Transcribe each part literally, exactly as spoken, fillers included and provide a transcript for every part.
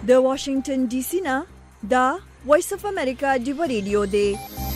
د واشنگټن ډي سي نه دا وایس اف امریکا ډیو ریډیو دی.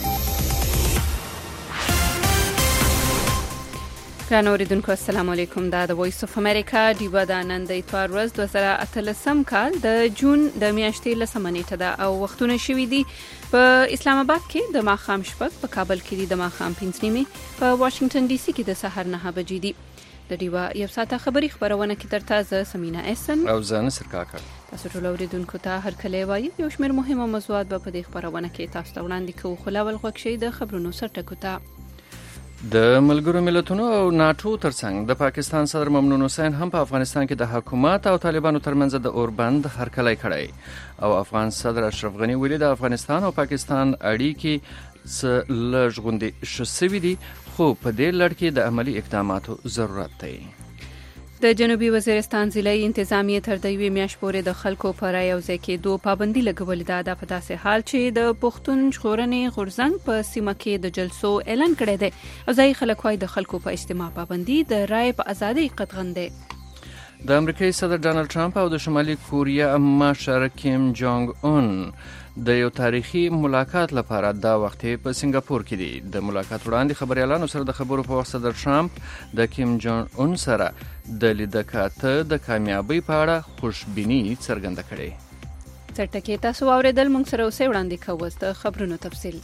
ګران اوریدونکو السلام علیکم. دا د وایس اف امریکا ډیو د نن د اتوار ورځ دوه زره اتلسم کال د جون د میاشتې لسمه نیټه ده او وختونه شوي دي په اسلام آباد کې د ماښام شپږ، په کابل کې د ماښام پنځه نیمې، په واشنگټن ډي سي کې د سحر نهه بجې دي. د ډیوا یو ساعته خبري خبرونه کې تر تازه سمینا احسن او زه نصر کاکړ. تاسو ټول اوریدونکو ته هر کله وایي یو شمېر مهمه موضوعات به په دې خبرونه کې تاسو ته وړاندې کوو. خو لاول غوږ شئ د خبرونو سرټکو ته. د ملګرو ملتونو او ناتو ترڅنګ د پاکستان صدر ممنون حسین هم په افغانستان کې د حکومت او طالبانو ترمنځ د اوربند هرکلی کړی او افغان صدر اشرف غنی ویلي د افغانستان او پاکستان اړیکې څه لږ غوندې ښه سوي دي، خو په دې لړ کې د عملی اقداماتو ضرورت دی. د جنوبي وزیرستان ضلعي انتظامیه تر د یوې میاشتې پورې د خلکو په رایوځای کېدو پابندي لګولې ده. دا په داسې حال چې د پښتون ژغورنې غورځنګ په سیمه کې د جلسو اعلان کړی دی او ځایي خلک وايي د خلکو په اجتماع پابندي د رایې په ازادۍ قطغن دی. د امریکایي صدر ډانلډ ټرمپ او د شمالي کوریا مشر کیم جونګ اون د یو تاریخي ملاقات لپاره دا وخت په سنگاپور کې دي. د ملاقات وړاندې خبريالانو سره د خبرو په وخت صدر ټرمپ د کیم جونګ اون سره د لیدکاته د کامیابی په اړه خوشبیني څرګنده کړې. سرټکي تاسو اوریدل، موږ سره اوسې وړاندې کوو د خبرونو تفصیل.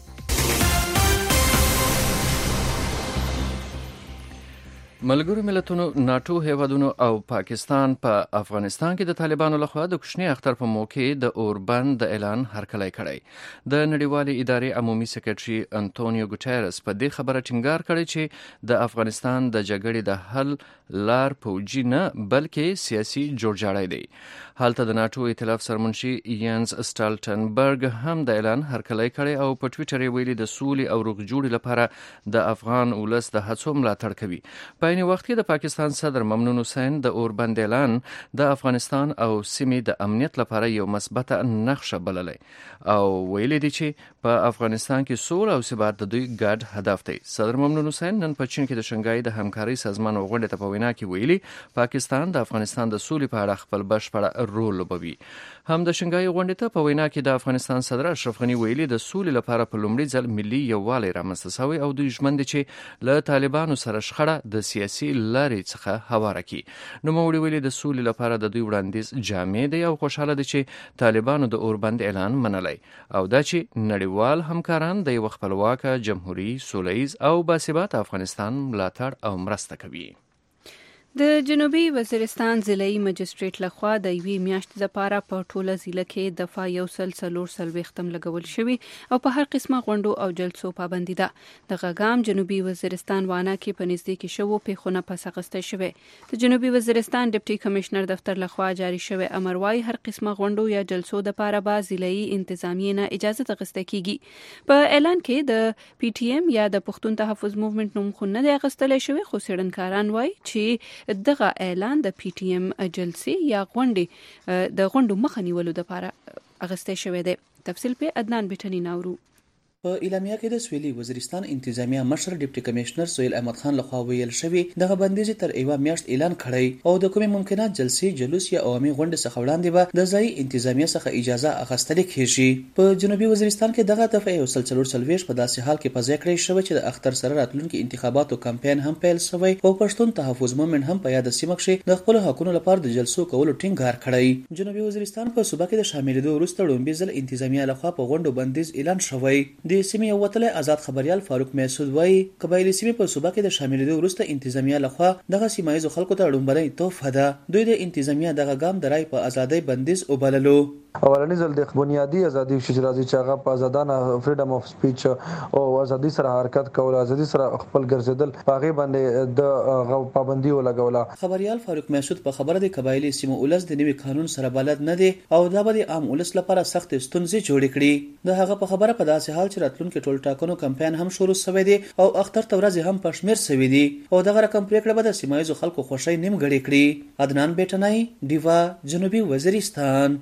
ملګرو ملتونو، ناتو هیوادونو او پاکستان په پا افغانستان کې د طالبانو لخوا د کوچني اختر په موقع د اوربند د اعلان هرکلی کړی. د نړیوالې ادارې عمومي سکرټري انټونیو ګوټیرس په دې خبره ټینګار کړی چې د افغانستان د جګړې د حل لار پوجي نه بلکې سیاسي جوړجاړی دی. حالته د ناتو ائتلاف سرمنشي ینز سټالټنبرګ هم د اعلان هرکلی کړی او په ټویټر یې ویلي د سولې او روغ جوړې لپاره د افغان ولس د هڅو ملاتړ کوي. په عین وخت کې د پاکستان صدر ممنون حسین د اوربند اعلان د افغانستان او سیمې د امنیت لپاره یو مثبته نقشه بللی او ویلي دی چې په افغانستان کې سوله او ثبات د دوی ګډ هدف دی. صدر ممنون حسین نن په چین کې د شنګای د همکارۍ سازمان غونډې ته په وینا کې ویلي پاکستان د افغانستان د سولې په اړه خپل بشپړ رول لوبوي. هم د شنګای غونډې ته په وینا کې د افغانستان صدر اشرف غنی ویلي د سولې لپاره په لومړي ځل ملي یووالی رامنځته شوی او دوی ژمن دي چې له طالبانو سره شخړه د سیاسي لارې څخه هواره کی. نوموړي ویلي د سولې لپاره د دوی وړاندیز جامع دی او خوشاله دي چې طالبانو د اوربند اعلان منلی او دا چې نړیوال همکاران د یو خپلواکه جمهوریت سولهییز او باثباته افغانستان ملاتړ او مرسته کوي. د جنوبي وزیرستان ضلعي مجستریټ لخوا د یوې میاشتې لپاره په ټوله ضلع کې دفعه یو سل څلور څلوېښتم لګول شوي او په هر قسمه غونډو او جلسو پابندي ده. دغه ګام جنوبي وزیرستان وانا کې په نږدې کې شوو پیښونه پس اخیستی شوی. د جنوبي وزیرستان ډیپټي کمشنر دفتر لخوا جاری شوی امر وايي هر قسمه غونډو یا جلسو دپاره به ضلعي انتظامیې نه اجازه اخیستل کیږي. په اعلان کې د پی ټي ایم یا د پښتون تحفظ موومنټ نوم خو نه دی اخیستلی شوی، خو څېړنکاران وايي چې دغه اعلان د پی ټي ایم جلسې یا غونډې د غونډو مخه نیولو لپاره اغسته شوی دی. تفصیل په عدنان بټنی ناورو. په اعلامیه کې د سویلي وزیرستان انتظامیه مشر ډیپټي کمشنر سهیل احمد خان لخوا ویل شوی دغه بندیز تر یوه میاشت اعلان کړی او د کومې ممکنه جلسې، جلوس یا عوامي غونډې څخه وړاندې به د ځایي انتظامیه څخه اجازه اخیستل کیږي. په جنوبي وزیرستان کې دغه دفعه یو سل څلور څلوېښت په داسې حال کې په ځای کړی شوی چې د اختر سره راتلونکي انتخاباتو کمپاین هم پیل شوی او پښتون تحفظ موومنټ هم په یاد سیمه کې د خپل حقونو لپاره د جلسو کولو ټینګار کړی. جنوبي وزیرستان په صوبه کې د شاملېدو وروسته لومړي ځل انتظامیه لخوا په غونډو بندیز اعلان شوی. د سیمې یو وتلی آزاد خبريال فاروق محسود وايي قبایلی سیمې په صوبه کې د شاملېدو وروسته انتظامیه لخوا دغه سیمایي خلکو ته لومړنۍ تحفه ده. دوی د انتظامیه دغه ګام د رای په ازادۍ بندیز وبللو. اولنی ځل د بنیادی ازادي چې راځي چې هغه په ازادانه فریډم اف سپیچ او ازادي سره حرکت کول، ازادي سره خپل ګرځیدل، هغه باندې د پابندي ولګوله. خبريال فاروق محسود په خبره د قبایلی سیمو ولس د نوي قانون سره بلد نه دي او دا به د عام ولس لپاره سخت ستونزې جوړې کړي. د هغه په خبره په داسې حال چې راتلونکي ټول ټاکنو کمپاین هم شروع شوی دی او اختر ته ورځې هم په شمیر شوی دي او دغه رقم پریکړه به د سیمایي خلکو خوشی نیمګړې کړي. عدنان بیٹنای، دیوا، جنوبي وزیرستان.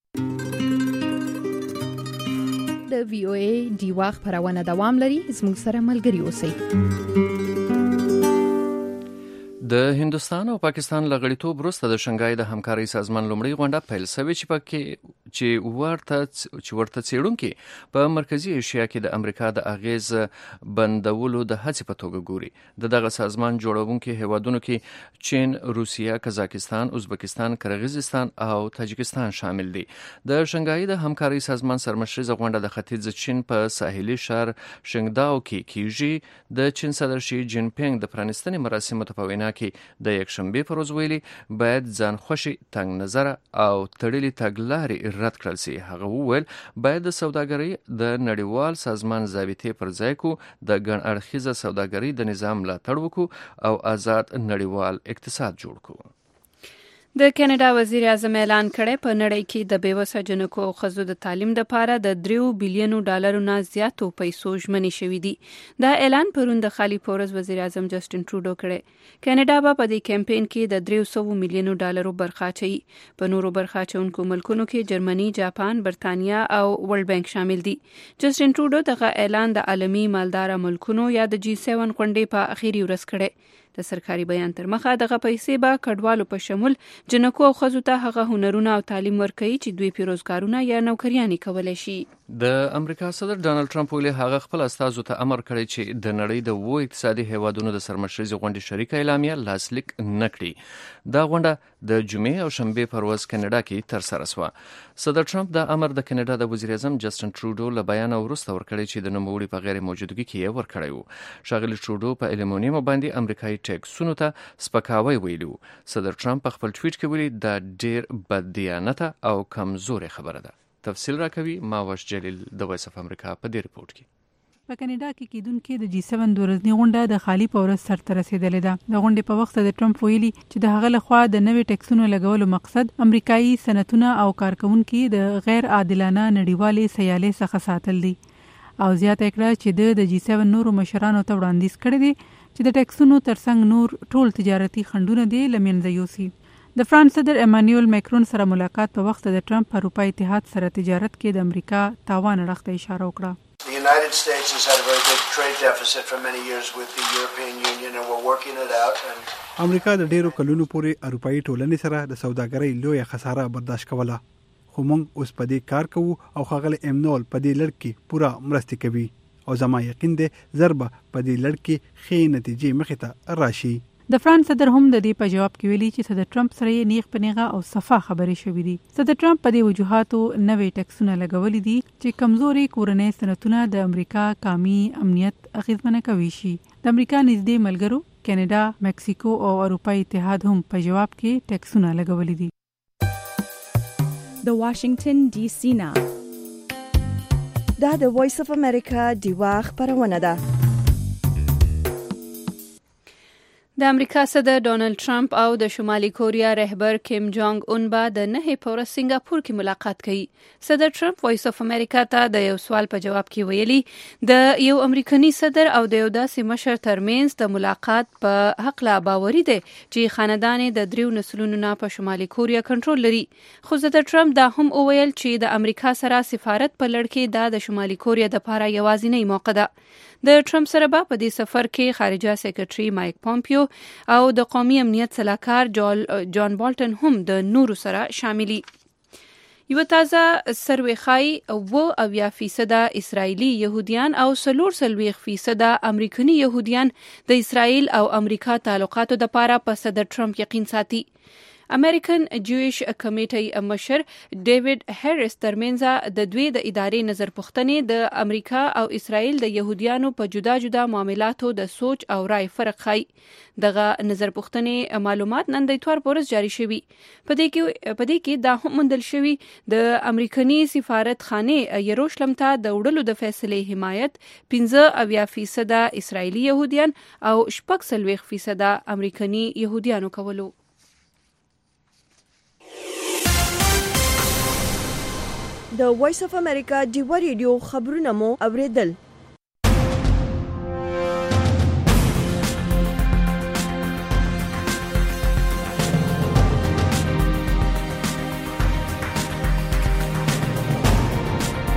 د وی او ای دیوا خبرونه دوام لري، زموږ سره ملګري اوسئ. د هندوستان او پاکستان له غړیتوب وروسته د شنګای د همکارۍ سازمان لومړۍ غونډه پیل شوې چې پکې چې ورته چې ورته څېړونکي په مرکزی ایشیا کې د امریکا د اغیز بندولو د هڅې په توګه ګوري. د دغه سازمان جوړونکي هیوادونو کې چین، روسیه، قزاقستان، ازبکستان، قرغیزستان او تاجکستان شامل دي. د شنګای د همکارۍ سازمان سرمشریزه غونډه د ختیځ چین په ساحلي ښار شنګداو کې کیږي. د چین صدر شي جین پینګ د پرانیستنې مراسمو ته په وینا کې د یکشنبه پر ورځ ویلي باید ځان خوشي، تنگ نظر او تړلې تګلارې رد کړل شي. هغه وویل باید د سوداګرۍ د نړیوال سازمان ضابطې پر ځای کو د ګڼ اړخیزه سوداګرۍ د نظام ملاتړ وکړو او آزاد نړیوال اقتصاد جوړ کړو. د کینیډا وزیر اعظم اعلان کړی په نړۍ کې د بیوسه جنکو او ښځو د تعلیم لپاره د دریو بلیونو ډالرو نه زیاتو پیسو ژمنې شوي دي. دا اعلان پرون د خالي پورز وزیر اعظم جسټین ټروډو کړی. کینیډا به په دې کمپاین کې د دریو سوو میلیونو ډالرو برخه اچوي. په نورو برخه اچونکو ملکونو کې جرمني، جاپان، برتانیا او ورلد بانک شامل دي. جسټین ټروډو دغه اعلان د عالمي مالدار ملکونو یا د جی سیون غونډې په اخیری ورځ کړی. د سرکاري بیان تر مخه دغه پیسې به کډوالو په شمول جنکو او ښځو ته هغه هنرونه او تعلیم ورکوي چې دوی پې روزګارونه یا نوکریانې کولی شي. د امریکا صدر ډانلډ ټرمپ ویلي هغه خپل استازو ته امر کړی چې د نړۍ د اوو اقتصادي هیوادونو د سرمشریزې غونډې شریکه اعلامیه لاسلیک نه کړي. دا غونډه د جمعې او شنبې پر ورځ کینیډا کې ترسره شوه. صدر ټرمپ دا امر د کینیډا د وزیر اعظم جسټین ټروډو له بیان وروسته ورکړی چې د نوموړي په غیر موجودګي کې یې ورکړی و. ښاغلي ټروډو په المونیم باندې امریکایي ټیکسونو ته سپکاوی ویلي و. صدر ټرمپ په خپل ټویټ کې ویلي دا ډیر بددیانته او کمزورې خبره ده. تفصیل راکوي ماوش جلیل د وایس اف امریکا په دې رپورت کې. په کینیډا کې کېدونکې د جی سیون د ورځنۍ غونډه د خالي په ورځ سرته رسېدلې ده. د غونډې په وخت د ټرمپ ویلي چې د هغه لخوا د نوي ټیکسونو لګولو مقصد امریکایي صنعتونه او کارکونکي د غیر عادلانه نړیوالې سیالۍ څخه ساتل دي. او زیاته کړه چې د جی سیون نورو مشرانو ته وړاندیز کړی دی چې د ټیکسونو ترڅنګ نور ټول تجارتي خنډونه دي له منځه یوسي. د فرانس صدر ایمانوئل میکرون سره ملاقات په وخت د ټرمپ په اروپا اتحاد سره تجارت کې د امریکا تاوان اړخ ته اشاره وکړه. The United States has had a very big trade deficit for many years with the European Union and we're working it out. And امریکا د ډیرو کلونو پورې اروپאי ټولنې سره د سوداګرۍ لویه خساره برداشت کوله. خو موږ اوس په دې کار کوو او ښاغلی ایمنول په دې لړ کې پوره مرستې کوي او زما یقین دی ضربه په دې لړ کې ښې نتیجې مخې ته راشي. د فرانس صدر هم د دې په جواب کې ویلي چې صدر ټرمپ سره یې نیغ په نیغه او صفا خبرې شوې دي. صدر ټرمپ په دې وجوهاتو نوې ټیکسونه لګولي دي چې کمزوري کورنۍ صنعتونه د امریکا قومي امنیت اغیزمنه کوي شي. د امریکا نږدې ملګرو کینیډا، مکسیکو او اروپאי اتحاد هم په جواب کې ټیکسونه لګولي دي. د واشنگټن ډي سي نه دا د وایس اف امریکا دیوا خبرونه ده. د امریکا صدر ډونالد ټرمپ او د شمالي کوریا رهبر کیم جونګ اون به د نهې په ورځ سنگاپور کې ملاقات کوي. صدر ټرمپ وایس اف امریکا ته د یو سوال په جواب کې ویلي د یو امریکایي صدر او د یو داسې مشر ترمنځ د ملاقات په حق لا باوري دی چې خاندان د دریو نسلونو نه په شمالي کوریا کنټرول لري. خو صدر ټرمپ دا هم وویل چې د امریکا سره سفارت په لړ کې دا د شمالي کوریا د لپاره یوازینی موقع ده. د ټرمپ سره به په دې سفر کې خارجه سیکریټري مایک پومپیو او د قومي امنیت سلاکار جان بالټن هم د نورو سره شاملي. یو تازه سروې ښایي اوه اویا فیصده اسرائیلي یهودیان او څلور څلوېښت فیصده امریکایي یهودیان د اسرائیل او امریکا تعلقاتو دپاره په صدر ټرمپ یقین ساتي. امریکن جویش کمیټې مشر ډیوډ هریس ترمنځ د دوی د ادارې نظر پوښتنې د امریکا او اسرائیل د يهوديانو په جدا جدا معاملاتو د سوچ او رائے فرق خای. دغه نظر پوښتنې معلومات نن د اتوار پورز جاری شوي. په دې کې په دې کې دا هم مندل شوي د امریکایي سفارت خانه یروشلم ته د وړلو د فیصلې حمایت پنځه اویا فیصد اسرائیلي يهوديان او شپږ څلوېښت فیصد امریکایي يهوديانو کولو. د وایس اف امریکا دیوا ریډیو خبرونه مو اوریدل.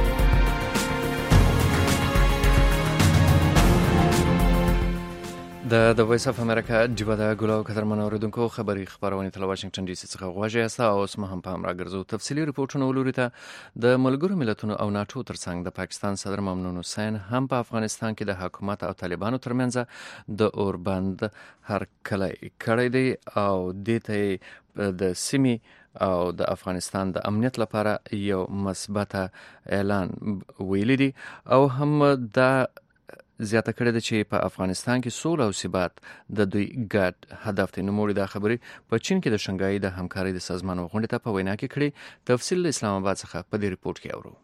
د د وایس اف امریکا جبه د ګلو قدرمن اوریدونکو خبري خبرونه تل واشنگټن ډي سي څخه غواړي اسا اوس مهم په امر ګرځو تفصيلي رپورټونه ولوري ته د ملګرو ملتونو او ناتو ترڅنګ د پاکستان صدر ممنون حسین هم په افغانستان کې د حکومت او طالبانو ترمنځ د اوربند هرکلی کړی دی او د ته د سیمي او د افغانستان د امنیت لپاره یو مثبت اعلان ویلی دی او هم د زیاته کړې ده چې په افغانستان کې سوله او ثبات د دوی ګډ هدف دی. نوموړي دا خبرې په چین کې د شنګای د همکارۍ د سازمان غونډې ته په وینا کې کړې. تفصیل اسلام آباد څخه په دې رپورت کې اورو.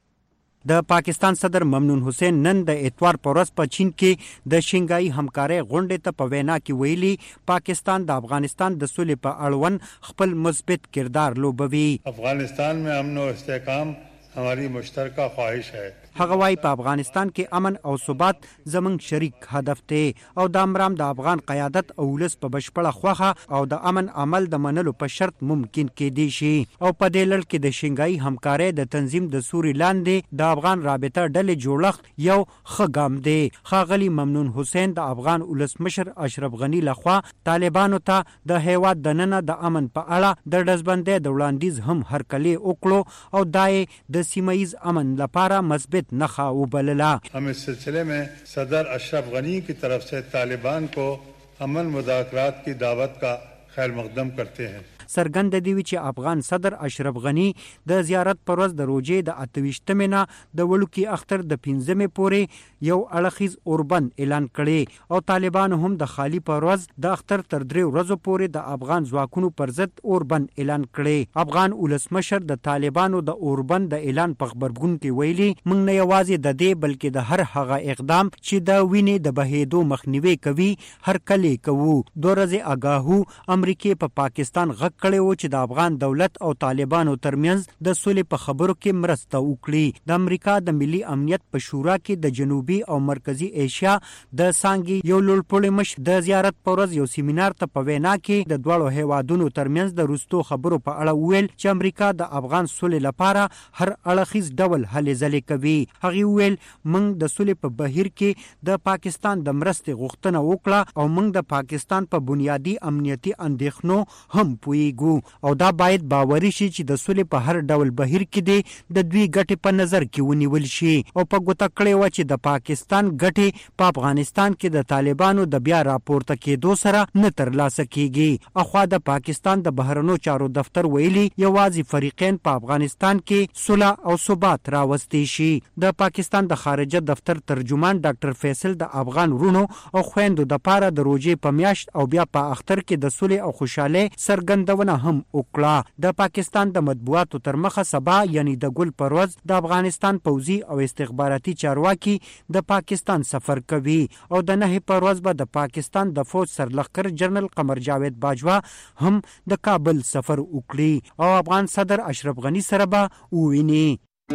د پاکستان صدر ممنون حسین نن د اتوار پر ورځ په چین کې د شنګای همکارۍ غونډې ته په وینا کې ویلي پاکستان د افغانستان د سولې په اړوند خپل مثبت کردار لوبوي. افغانستان में امن و استحکام हमारी मुश्तरका ख्वाहिश है. هغه وايي په افغانستان کې امن او ثبات زمونږ شریک هدف دی او د امرام د افغان قیادت او ولس په بشپړه خوخه او د امن عمل د منلو په شرط ممکن کېدی شي. او په دې لړ کې د شنګای همکارۍ د تنظیم د سوري لاندې د افغان رابطه ډلې جوړښت یو ښه ګام دی. ښاغلي ممنون حسین د افغان ولسمشر اشرف غنی لخوا طالبانو ته د هیواد دننه د امن په اړه د ډزبندۍ د وړاندیز هم هرکلی وکړو او دای د سیمایي امن لپاره مثبت نخا وبللا. हम इस सिलसिले में सदर अशरफ गनी की तरफ से तालिबान को अमन मुज़ाकरात की दावत का खैर मकदम करते हैं. سرګند دی چې افغان صدر اشرف غنی د زیارت پر ورځ د روزې د اتويشتمې نه د وړوکی اختر د پنځمې پورې یو اړخیز اوربند اعلان کړي او طالبان هم د خالی پر ورځ د اختر تر درې ورځې پورې د افغان ځواکونو پر ضد اوربند اعلان کړي. افغان ولسمشر د طالبانو د اوربند د اعلان په خبرګون کې ویلي موږ نه یوازې د دې بلکې د هر هغه اقدام چې د وینې د بهېدو مخنیوي کوي هر کله کوو. دوه ورځې آگاهو امریکای په پاکستان غ کړي و چې د افغان دولت او طالبانو ترمنځ د سولې په خبرو کې مرسته وکړي. د امریکا د ملي امنیت په شورا کې د جنوبي او مرکزی ایشیا د سانګي یو لوړپوړی مشر د زیارت پر ورځ یو سیمینار ته په وینا کې د دوړو هیوادونو ترمنځ د روستو خبرو په اړه ویل چې امریکا د افغان سولې لپاره هر اړخیز ډول هلې ځلې کوي. هغه ویل موږ د سولې په بهیر کې د پاکستان د مرستې غوښتنه وکړه او موږ د پاکستان په بنیادی امنیتي اندېښنو هم پوهیږو او دا باید باوري شي چې د سولې په هر ډول بهیر کې دی د دوی ګټې په نظر کې ونیول شي او په ګوته کړی و چې د پاکستان ګټې په افغانستان کې د طالبانو د بیا راپورته کېدو سره نه ترلاسه کیږي. اخوا د پاکستان د بهرنیو چارو دفتر ویلي یوازې فریقین په افغانستان کې صلح او ثبات راوستي شي. د پاکستان د خارجه دفتر ترجمان ډاکټر فیصل د افغان رونو او خويندو د پاره د روزې په میاشت او بیا په اختر کې د صلح او خوشاله سرګندونه هم وکړه. د پاکستان د مطبوعاتو تر مخه سبا یعنی د ګل پرواز د افغانستان پوځي او استخباراتي چارواکي د پاکستان سفر کوي او د نه پرواز به د پاکستان د فوج سرلښکر جنرال قمر جاوید باجوا هم د کابل سفر وکړي او افغان صدر اشرف غنی سره به وویني.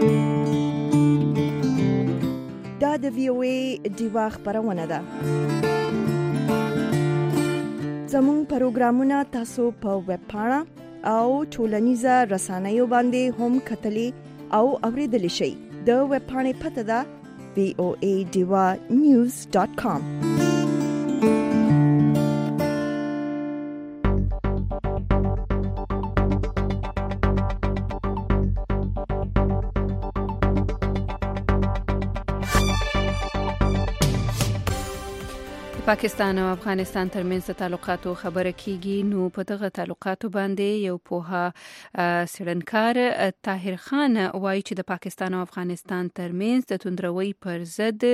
دا د وی او ای دیوا خبرونه ده. زموږ پروګرامونه تاسو په ویب پاڼه او ټولنیزه رسنیو باندې هم کتلی او اوریدلی شئ. د ویب پاڼې پته ده وی او ای دیوا نیوز ډاٹ کام. پاکستان او افغانستان ترمنځ تعلقاتو خبره کیږي. نو په دغه تعلقاتو باندې یو پوها سړنکار طاهر خان وایي چې د پاکستان او افغانستان ترمنځ د توندروي پر ضد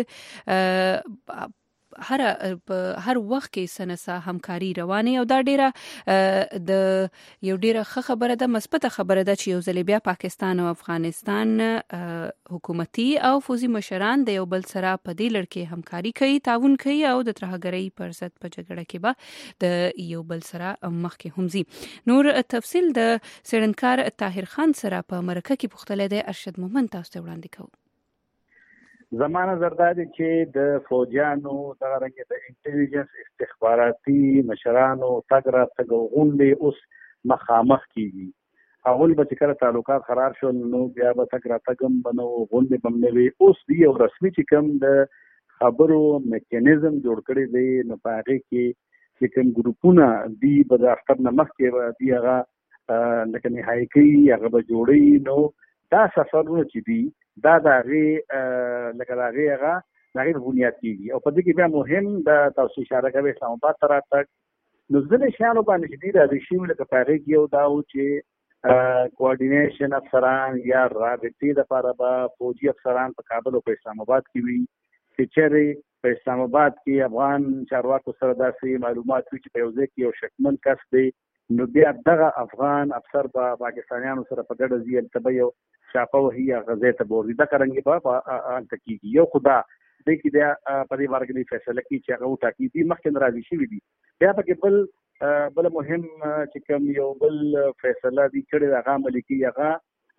هر هر وخت کې سنسا همکاري روانه او دا ډیره د یو ډیره ښه خبره ده، مثبته خبره ده چې یو ځل بیا پاکستان او افغانستان حکومتي او فوزي مشران د یو بل سره په دې لړ کې همکاري کوي، تعاون کوي او د ترهګرۍ پر ضد په جګړه کې به د یو بل سره مخکې هم ځي. نور تفصیل د سړنکار طاهر خان سره په مرکه کې پوښتنه ده ارشد مومن تاسو ته وړاندې کوم. زمانه زردادي چې د فوجانو دغه رنګ د انټيليجنس استخباراتي مشرانو تګرا تګغونډي اوس مخامخ کیږي. اول به چې کله تعلقات قرار شول نو بیا به تګرا تګم بنو غونډي بمنوي. اوس دی یو رسمي چې کوم د خبرو میکانیزم جوړ کړی دی. نو په هغه کې چې کوم ګروپونه دی به د اختر نه مخکې دی هغه لکه نهایي کوي هغه به جوړوي. نو دا سفرونه چې دي دا د هغې لکه د هغې هغه د هغې بنیاد کېږي. او په دې کې بیا مهم د تاسو اشاره کوئ اسلام آباد ته راتګ. نو ځینې شیانو باندې چې دي راځي شوي لکه په هغې کې یو دا و چې کوارډینیشن افسران یا رابطې دپاره به فوجي افسران په کابل او په اسلام آباد کې وي چې چېرې په اسلام آباد کې افغان چارواکو سره داسې معلومات وي چې په یو ځای کې یو شکمن کس دی نو بیا دغه افغان افسر به پاکستانیانو سره په ګډه ځي هلته به یو چاپه وهي هغه ځای ته به ورځي. دغه رنګې به هلته کېږي. یو خو دا دی کې بیا په دې باره کې فیصله کوي چې هغه وټاکي دي مخکې نه راضي شوي دي. بیا پکې بل بل مهم چې کوم یو بل فیصله دي کړې هغه عملي کوي هغه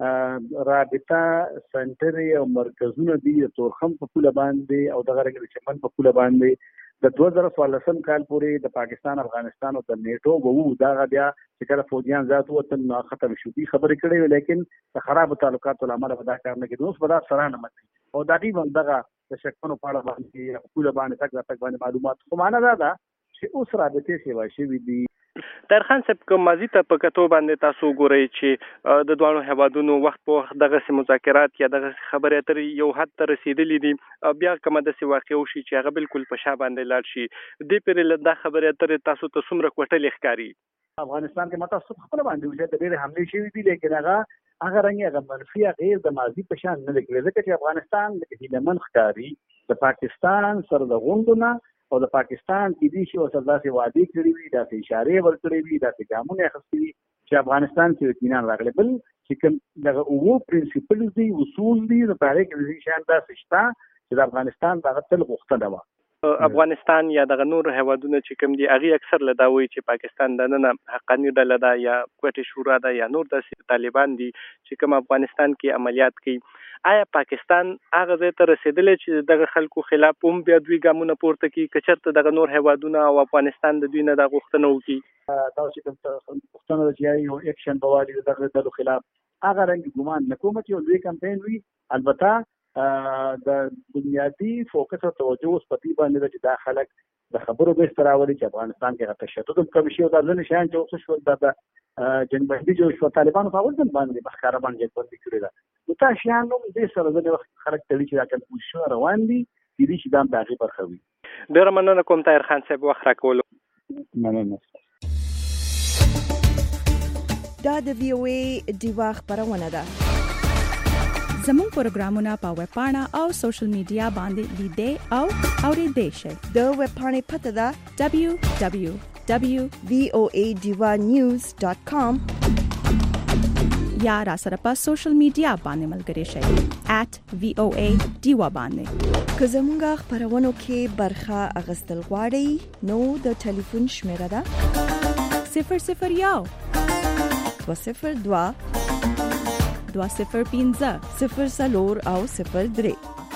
رابطه سنټرې او مرکزونه دي د تورخم په پوله باندې او دغه رنګ د چمن په پوله باندې د دوه زره څوارلسم کال پورې د پاکستان افغانستان او د نیټو به وو. دغه بیا چې کله فوجیان زیات ووتل نو ختم شو. دي خبرې کړې وې لیکن د خرابو تعلقاتو له امله به دا کار نه کېدو. اوس به دا افسران مني او دا دې هم دغه د شکمنو په اړه باندې په پوله باندې تګ راتګ باندې معلومات. خو معنی دا ده چې اوس رابطې سیوا شوي دي. طاهر خان صاحب کوم ماضي ته په کتو باندې تاسو ګورئ چې د دواړو هیوادونو وخت په وخت دغه مذاکرات یا دغه خبرې اترې یو حد ته رسیدلې دي. بیا کومه داسې واقع وشي چې هغه بالکل په شا باندې لاړ شي دې پرې له دا خبرې اترې تاسو ته څومره کوټلې ښکاري؟ افغانستان کې ماته څه خپله باندې وجه د ډېرې حملې شوي دي لیکن هغه هغه رنګ هغه منفي غیر د ماضي په شان نه دی ځکه چې افغانستان د هیلمن ښکاري د پاکستان سره د غونډو نه او د پاکستان کې دي چې ورسره داسې وعدې کړې وي داسې اشارې ورکړې وي داسې ګامونه اخیستي وي چې افغانستان کې اطمینان راغلی. بل چې کوم دغه اووه پرنسپلز دي اصول دي نو په هغې کې د دې شیان داسې شته چې د افغانستان دغه تل غوښتنه وه. افغانستان یا دغه نور هیوادونه چې کوم دي هغې اکثر له دا وایي چې پاکستان د ننه حقاني ډله ده یا کوټې شورا ده یا نور داسې طالبان دي چې کوم افغانستان کې عملیات کوي. آیا پاکستان هغه ځای ته رسېدلی چې دغه خلکو خلاف هم بیا دوی ګامونه پورته کړي که چېرته دغه نور هیوادونه او افغانستان د دوی نه دا غوښتنه وکړي؟ دا چې کوم غوښتنه ده چې یو اکشن به والي د دغه ډلو خلاف هغه رنګ ګمان نه کوم چې یو لوی کمپین وي. البته د بنیادي فوکس او توجه اوس په دې باندې ده چې دا خلک د خبرو بهس راولي چې افغانستان کې هغه تشدد هم کم شي او دا ځینې شیان چې اوس شول دا د جنګبندي جوړ شو طالبانو په اول ځل باندې په ښکاره باندې جنګبندي کړې ده. نو دا شیان هم دې سره ځینې وخت خلک تړي چې دا کنفوزیشن روان دي کېدای شي دا هم د هغې برخه وي. ډېره مننه کوم طاهر خان صاحب وخت راکولو. مننه. دا د وی او ای ډیوا خبرونه ده. زموږ پروګرامونه په ویب پاڼه او سوشل میډیا باندې لیدې او اورېدې شئ. د ویب پاڼې پته ده دبليو دبليو دبليو دوت وی او ای ډیوا نیوز ډاټ کام یا را سره په سوشل میډیا باندې ملګري شئ ایٹ وی او ای ډیوا باندې. که زموږ خبرونو کې برخه اخیستل غواړئ نو د ټلیفون شمیره ده صفر صفر یو دوه صفر دوه دوه صفر پنځه صفر څلور او صفر درې.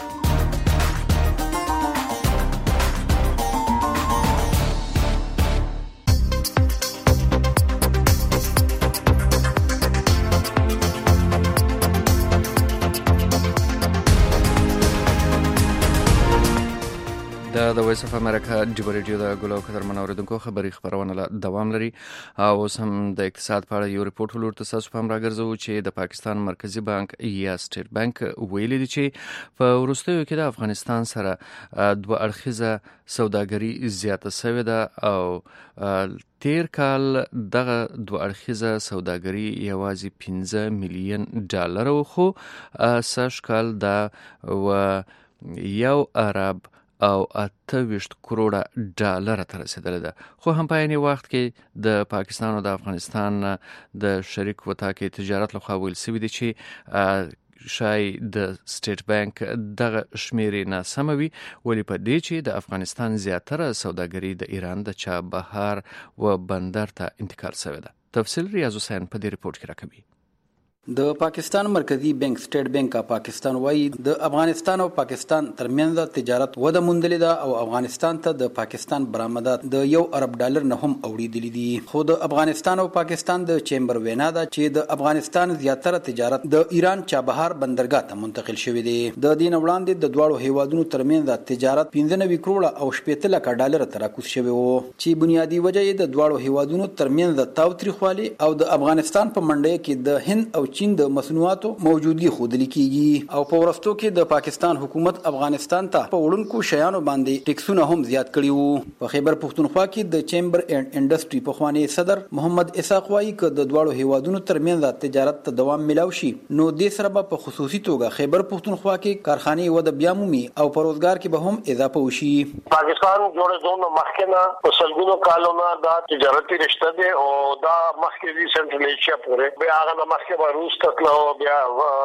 د وایس اف امریکا ډیو ریډیو د ګلو قدر منوریدونکو خبري خبرونه له دوام لري او سم د اقتصاد په اړه یو ریپورت ولور تاسو په امر راګرځو چې د پاکستان مرکزی بانک یا سټیټ بانک ویلي دي چې په وروستیو کې د افغانستان سره دوه اړخیزه سوداګري زیاته شوې ده او تیر کال دغه دوه اړخیزه سوداګري یوازې پنځه میلیون ډالر خو سږ کال دا و یو ارب او اته ویشت کروڑه ډالر ته رسیدلې ده. خو هم په عین وخت کې د پاکستان او د افغانستان د شریک وطاقي تجارت لخوا ویل شوی دی چې شای د سټیټ بانک دغه شمیرې ناسمه وي ولې په دې چې د افغانستان زیاتره سوداګري د ایران د چابهار و بندر ته انتقال شوې ده. تفصیل ریاض حسین په دې ریپورت کې راکوي. د پاکستان مرکزی بانک سټیټ بانک اف پاکستان وايي د افغانستان او پاکستان ترمنځ تجارت وده موندلې ده او افغانستان ته د پاکستان برآمدات د یو ارب ډالر نه هم اوریدلې دي. خو د افغانستان او پاکستان د چیمبر وینا ده چې د افغانستان زیاتره تجارت د ایران چابهار بندرګاه ته منتقل شوی دی. د دین وړاندې د دواړو هیوادونو ترمنځ تجارت پنځه نوي کروڑه او شپږ لک ډالر ته راکوز شوی وو چې بنیادی وجه یې د دواړو هیوادونو ترمنځ تاوتریخوالي او د افغانستان په منډه کې د هند او چین د مصنوعاتو موجودګي خودل کیږي او په ورستو کې د پاکستان حکومت افغانستان ته په وړونکو شیانو باندې ټیکسونه هم زیات کړي وو. په خیبر پختونخوا کې د چیمبر اینڈ انډستری په خوانی صدر محمد اسحاق وايي چې د دواړو هیوادونو ترمنځ تجارت ته دوام ملاوي شي نو د سره په خصوصي توګه خیبر پختونخوا کې کارخانه ود بیا مومي او په روزګار کې به هم اضافه وشي. پاکستان جوړېدو مخکنه په سلګونو کالونو دا تجارتي رشته ده او دا مخکې دي سنټرل ایشیا پورې بیا هغه مخکې به روس ته نو بیا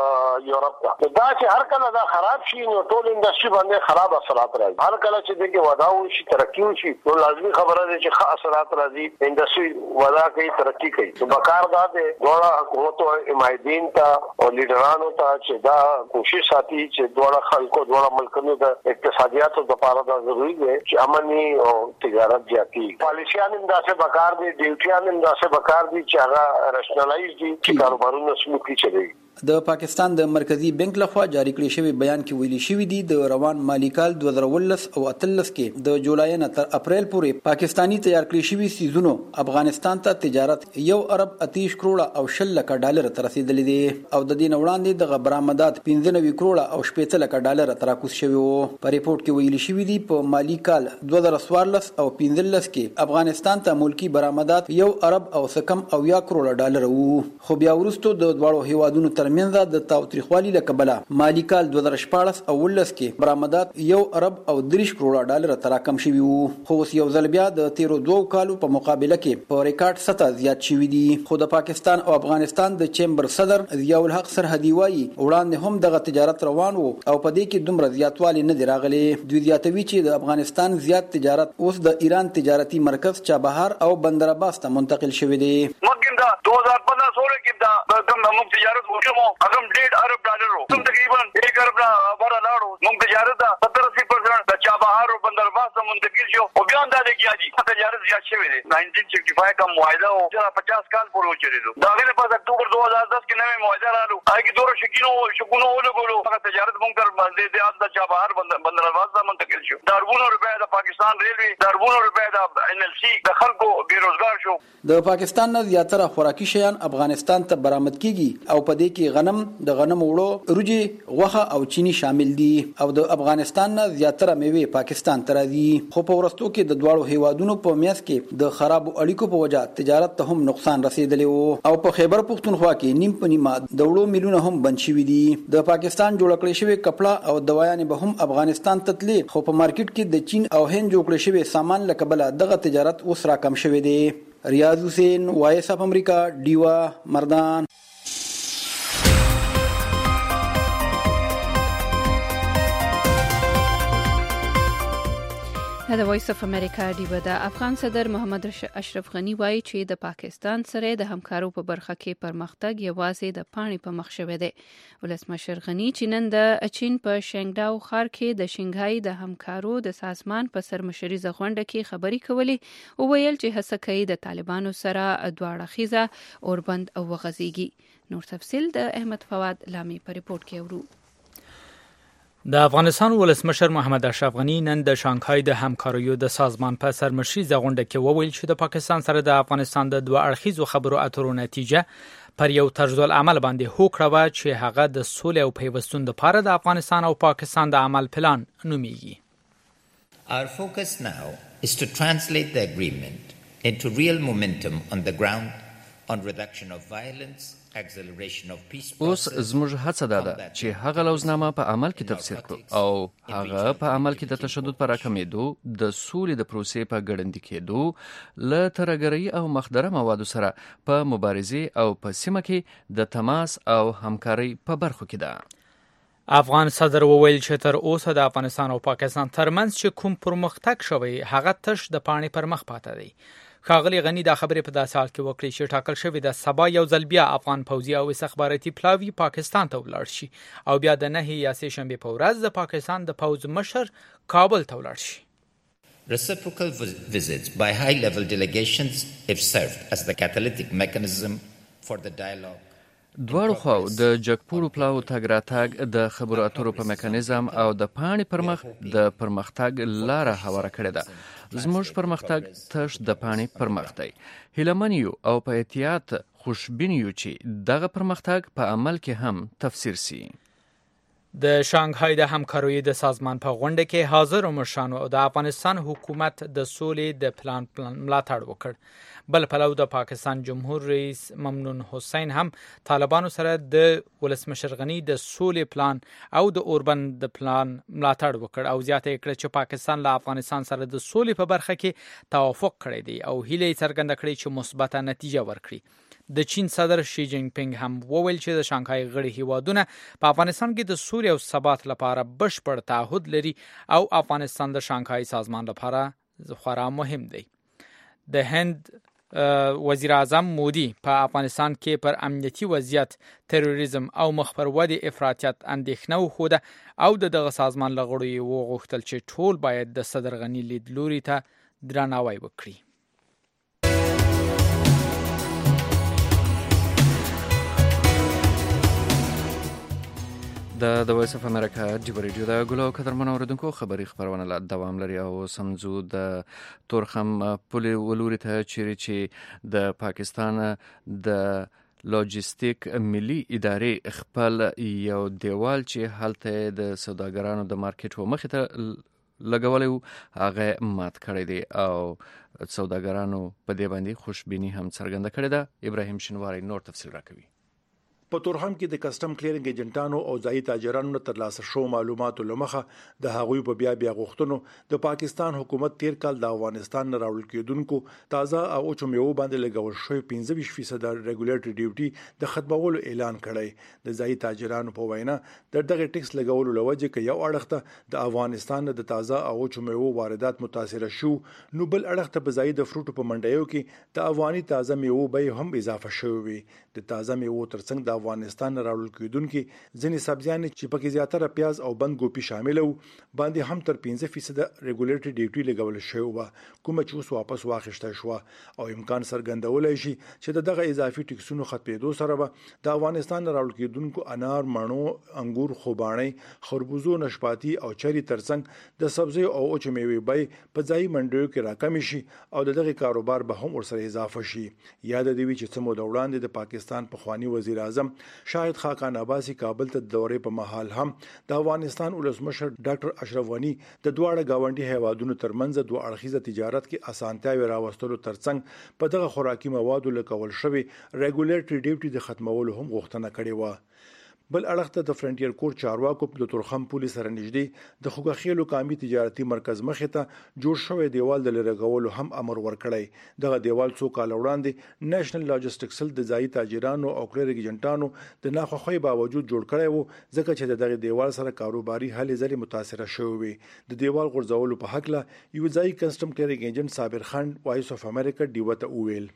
یورپ ته دا چې هر کله دا خراب شي نو ټول انډستری باندې خراب اثرات راځي. هر کله چې دغه ودا وشي ترقی وشي نو لازمي خبره ده چې ښه اثرات راځي. انډستری ودا کوي ترقی کوي نو بکار دا ده ډوړه حکومت او حمایدین ته او لیډرانو ته چې دا کوشش ساتي چې ډوړه خلکو ډوړه ملکونو د اقتصادیاتو لپاره دا ضروري دی چې امني او تجارت زیاتی پالیسیان انداسه بکار دي ډیوټیان انداسه بکار دي چې هغه راشنالایز دي چې کاروبارونه سموکي چلي. د پاکستان د مرکزی بانک لخوا جاری کړی شوی بیان کې ویلي شوی دی د روان مالی کال دوه زره ولس او اتلس کې د جولای نه تر اپریل پورې پاکستانی تیار کړی شوی سیزونو افغانستان ته تجارت یو ارب اتیش کروڑه او شل لک ډالر ته رسیدلې دي او د دې وړاندې د برآمدات پنځه نوي کروڑه او شپږ لک ډالر ته راکوز شوی وو. په ریپورت کې ویلي شوی دی په مالی کال دوه زره څوارلس او پنځلس کې افغانستان ته ملکی برآمدات یو ارب او سکم او یا کروڑه ډالر وو. خو بیا ورستو د دواړو هیوادونو ترمنځ د تاوتریخوالي له کبله مالی کال دوه زره شپاړس او ولس کې برآمدات یو ارب او دریش کروڑه ډالر ته راکم شوي وو. خو اوس یو ځل بیا د تیرو دوو کالو په مقابله کې په ریکارډ سطح زیات شوي دي. خو د پاکستان او افغانستان د چیمبر صدر ضیاء الحق سرحدي وايي وړاندې هم دغه تجارت روان وو او په دې کې دومره زیاتوالی نه دی راغلی. دوی زیاتوي چې د افغانستان زیات تجارت اوس د ایران تجارتي مرکز چابهار او بندر عباس ته منتقل شوی دی. مګم دا دو هزار پندرہ سولہ کې دا کوم موږ تجارت وکړو هغه ډېر ارب ډالر وو کوم تقریبا یک ارب بره لاړو. موږ تجارت دا ستر اسی پرسنټ د چابهار او بندر عباس ته منتقل شو او بیا اندازه کیږي تجارت زیات شوی دی. نائنٹین سکسٹی فائیو کا معاهده او چې پچاس کال پورې وچریدو دا غره په اکتوبر دو هزار دس کې نوې معاهده رالو هغه دوه شکینو شکونو ولګولو هغه تجارت موږ تر باندې د چابهار بندر عباس ته منتقل شو. داربونو روپیا د پاکستان ریلوی داربونو روپیا د ان ال سی د خلکو بیروزګار شو. د پاکستان نه زیاتره خوراکي شیان افغانستان ته برآمد کیږي او په دې کې غنم د غنم وړو روجي غوخه او چینی شامل دي او د افغانستان نه زیاتره میوه پاکستان ته راځي. خو په ورستو کې د دواړو هیوادونو په میاس کې د خراب اړیکو په وجه تجارت ته هم نقصان رسیدلی وو او په خیبر پختونخوا کې نیم په نیمه د وړو میلونه هم بند شوي دي. د پاکستان جوړ کړی شوی کپړه او دوايانې به هم افغانستان ته تللي خو په مارکیټ کې د چین او هند جوړ کړی شوی سامان له کبله دغه تجارت اوس راکم شوی دی. ریاض حسین وایس اف امریکا ډیوا مردان. د وایس اف امریکا ډیوا د افغان صدر محمد اشرف غنی وایي چې د پاکستان سره د همکارو په برخه کې پرمختګ یوازې د پاڼې په مخ شوی دی. ولسمشر غنی چې نن د چین په شنګډاو ښار کې د شنګهای د همکارو د سازمان په سرمشريزه غونډه کې خبري کولې او ویل چې هڅه کوي د طالبانو سره دواړه خيزه اوربند او وغځيږي. نور تفصيل د احمد فواد لامي په ریپورت کې اورو. د افغانستان ولسمشر محمد اشرف غنی نن د شانګهای د همکاریو د سازمان په سرمشريزه غونډه کې وویل چې د پاکستان سره د افغانستان د دوه اړخیزو خبرو اترو نتیجه پر یو طرز العمل باندې هوکړه و چې هغه د سولې او پیوستون لپاره د افغانستان او پاکستان د عمل پلان نومیږي. Our focus now is to translate the agreement into real momentum on the ground on reduction of violence. اوس زموږ هڅه دا ده چې هغه لوزنامه په عمل کې تفسیر کړو او هغه په عمل کې د تشدد پر راکمېدو د سولې د پروسې په ګړندي کېدو له ترهګرۍ او مخدره موادو سره په مبارزې او په سیمه کې د تماس او همکارۍ په برخو کې ده. افغان صدر وویل چې تر اوسه د افغانستان او پاکستان ترمنځ چې کوم پرمختګ شوی هغه تش د پاڼې پر مخ پاتې دی. ښاغلي غني دا خبرې په داسې حال کې وکړې چې ټاکل شوې ده سبا یو ځل بیا افغان پوځي او استخباراتي پلاوي پاکستان ته ولاړ شي او بیا د نهي یا سې شنبې په ورځ د پاکستان د پوځ مشر کابل ته ولاړ شي. Reciprocal visits by high-level delegations have served as the catalytic mechanism for the dialogue. دواړو خواو د جګپوړو پلاو تګ راتګ د خبرو اترو په میکانیزم او د پاڼې پرمخ د پرمختګ لاره هواره کړې ده. زموږ پرمختګ تش د پاڼې پرمخ دی. هیلهمن یو او په احتیاط خوشبین یو چې دغه پرمختګ په عمل کې هم تفسیر سي. د شانګهای د همکاریو د سازمان په غونډه کې حاضر مشرانو او د افغانستان حکومت د سولې د پلان پلان ملاتړ وکړ. بل پلو د پاکستان جمهور رئیس ممنون حسین هم طالبانو سره د ولسمشر غنی د سولې پلان او د اوربند د پلان ملاتړ وکړ او زیاته کړه چې پاکستان له افغانستان سره د سولې په برخه کې توافق کړی دی او هیله څرګنده کړې چې مثبته نتیجه ورکړي. د چین صدر شي جینګ پینګ هم وویل چې د شانګهای غړي هیوادونه په افغانستان کې د سولې او ثبات لپاره بشپړ تعهد لري او افغانستان د شانګهای سازمان لپاره خورا مهم دی. د هند وزیر اعظم مودي په افغانستان کې پر امنیتي وضعیت، تروریزم او مخ پر ودې افراطیت اندېښنه وښوده او د دغه سازمان له غړو یې وغوښتل چې ټول باید د صدر غني لیدلوري ته درناوی وکړي. د د وایس اف امریکا ډیو ریډیو د ګلو قدرمن اوریدونکو خبري خبرونه لا دوام لري او سمزو د تورخم پولي ولوري ته چیرې چې د پاکستان د لوجستیک ملي ادارې خپل یو دیوال چې هلته د سوداګرانو د مارکیټ و مخې ته لګولې هغه مات کړی دی او سوداګرانو په دې باندې خوشبینی هم څرګنده کړې ده. ابراهیم شینواری نور تفصیل راکوي. په تورخم کې د کسٹم کلیرنګ ایجنټانو او ځایي تاجرانو ترلاسه شو معلوماتو لمخه د هغوی په بیا بیا غوښتنو د پاکستان حکومت تیر کال د افغانستان نه راوړل کېدونکو تازه او اوچو میوو باندې لګول شوی پنځه ویشت فیصد ریګولیټری ډیوټي د ختمولو اعلان کړی. د ځایي تاجرانو په وینا د دغه ټیکس لګولو لوجه کې یو اړخته د افغانستان د تازه او اوچو میوو واردات متاثر شو، نو بل اړخته په ځایي د فروټو په منډیو کې د افغاني تازه میوو به هم اضافه شوی. د تازه میوو ترڅنګ د افغانستان راوړل کېدونکو ځینې سبزیان چې پکې زیاتره پیاز او بند ګوپی شامل وو باندې هم تر پنځه فیصد ریګولیټری ډیوټي لګول شوی و، کوم چې اوس واپس واخیسته شو او امکان څرګندولای شي چې دغه اضافي ټیکسونو ختمېدو سره به د افغانستان راوړل کېدونکو انار، مڼو، انګور، خوباني، خربوزو، نشپاتی او چری ترڅنګ د سبزی او اوچ میوې بای په ځای منډیو کې راکم شي او دغه کاروبار به هم ورسره اضافه شي. یاد دی چې څه مو د وړاندې د پاکستان پخوانی وزیر اعظم شاهد خاقان عباسی کابل ته د دورې په محل هم د افغانستان ولسمشر ډاکټر اشرف غنی د دواړه گاونډي هیوادونو ترمنځ دوه اړخیزه تجارت کې اسانتیاوي راوستلو ترڅنګ په دغه خوراکي موادو لکول شوی ریګولیټری ډیوټي د ختمولو هم غوښتنه کړې و. بل اړخ ته د فرنټیر کور چارواکو د تورخم پولیس سره نږدې د خوګخیلو قامي تجارتي مرکز مخې ته جوړ شوی دیوال د لرګولو هم امر ورکړی. دغه دیوال څو کال وړاندې نېشنل لاجستیکس د ځایي تاجرانو او کلیرنګ ایجنټانو د ناخوښۍ باوجود جوړ کړی وو ځکه چې دغه دیوال سره کاروباري هلې ځلې متاثر شوی. د دیوال غورځولو په حق له یو ځایي کسٹم کلیرنګ ایجنټ صابر خان وایس اف امریکا ډیو ته وویل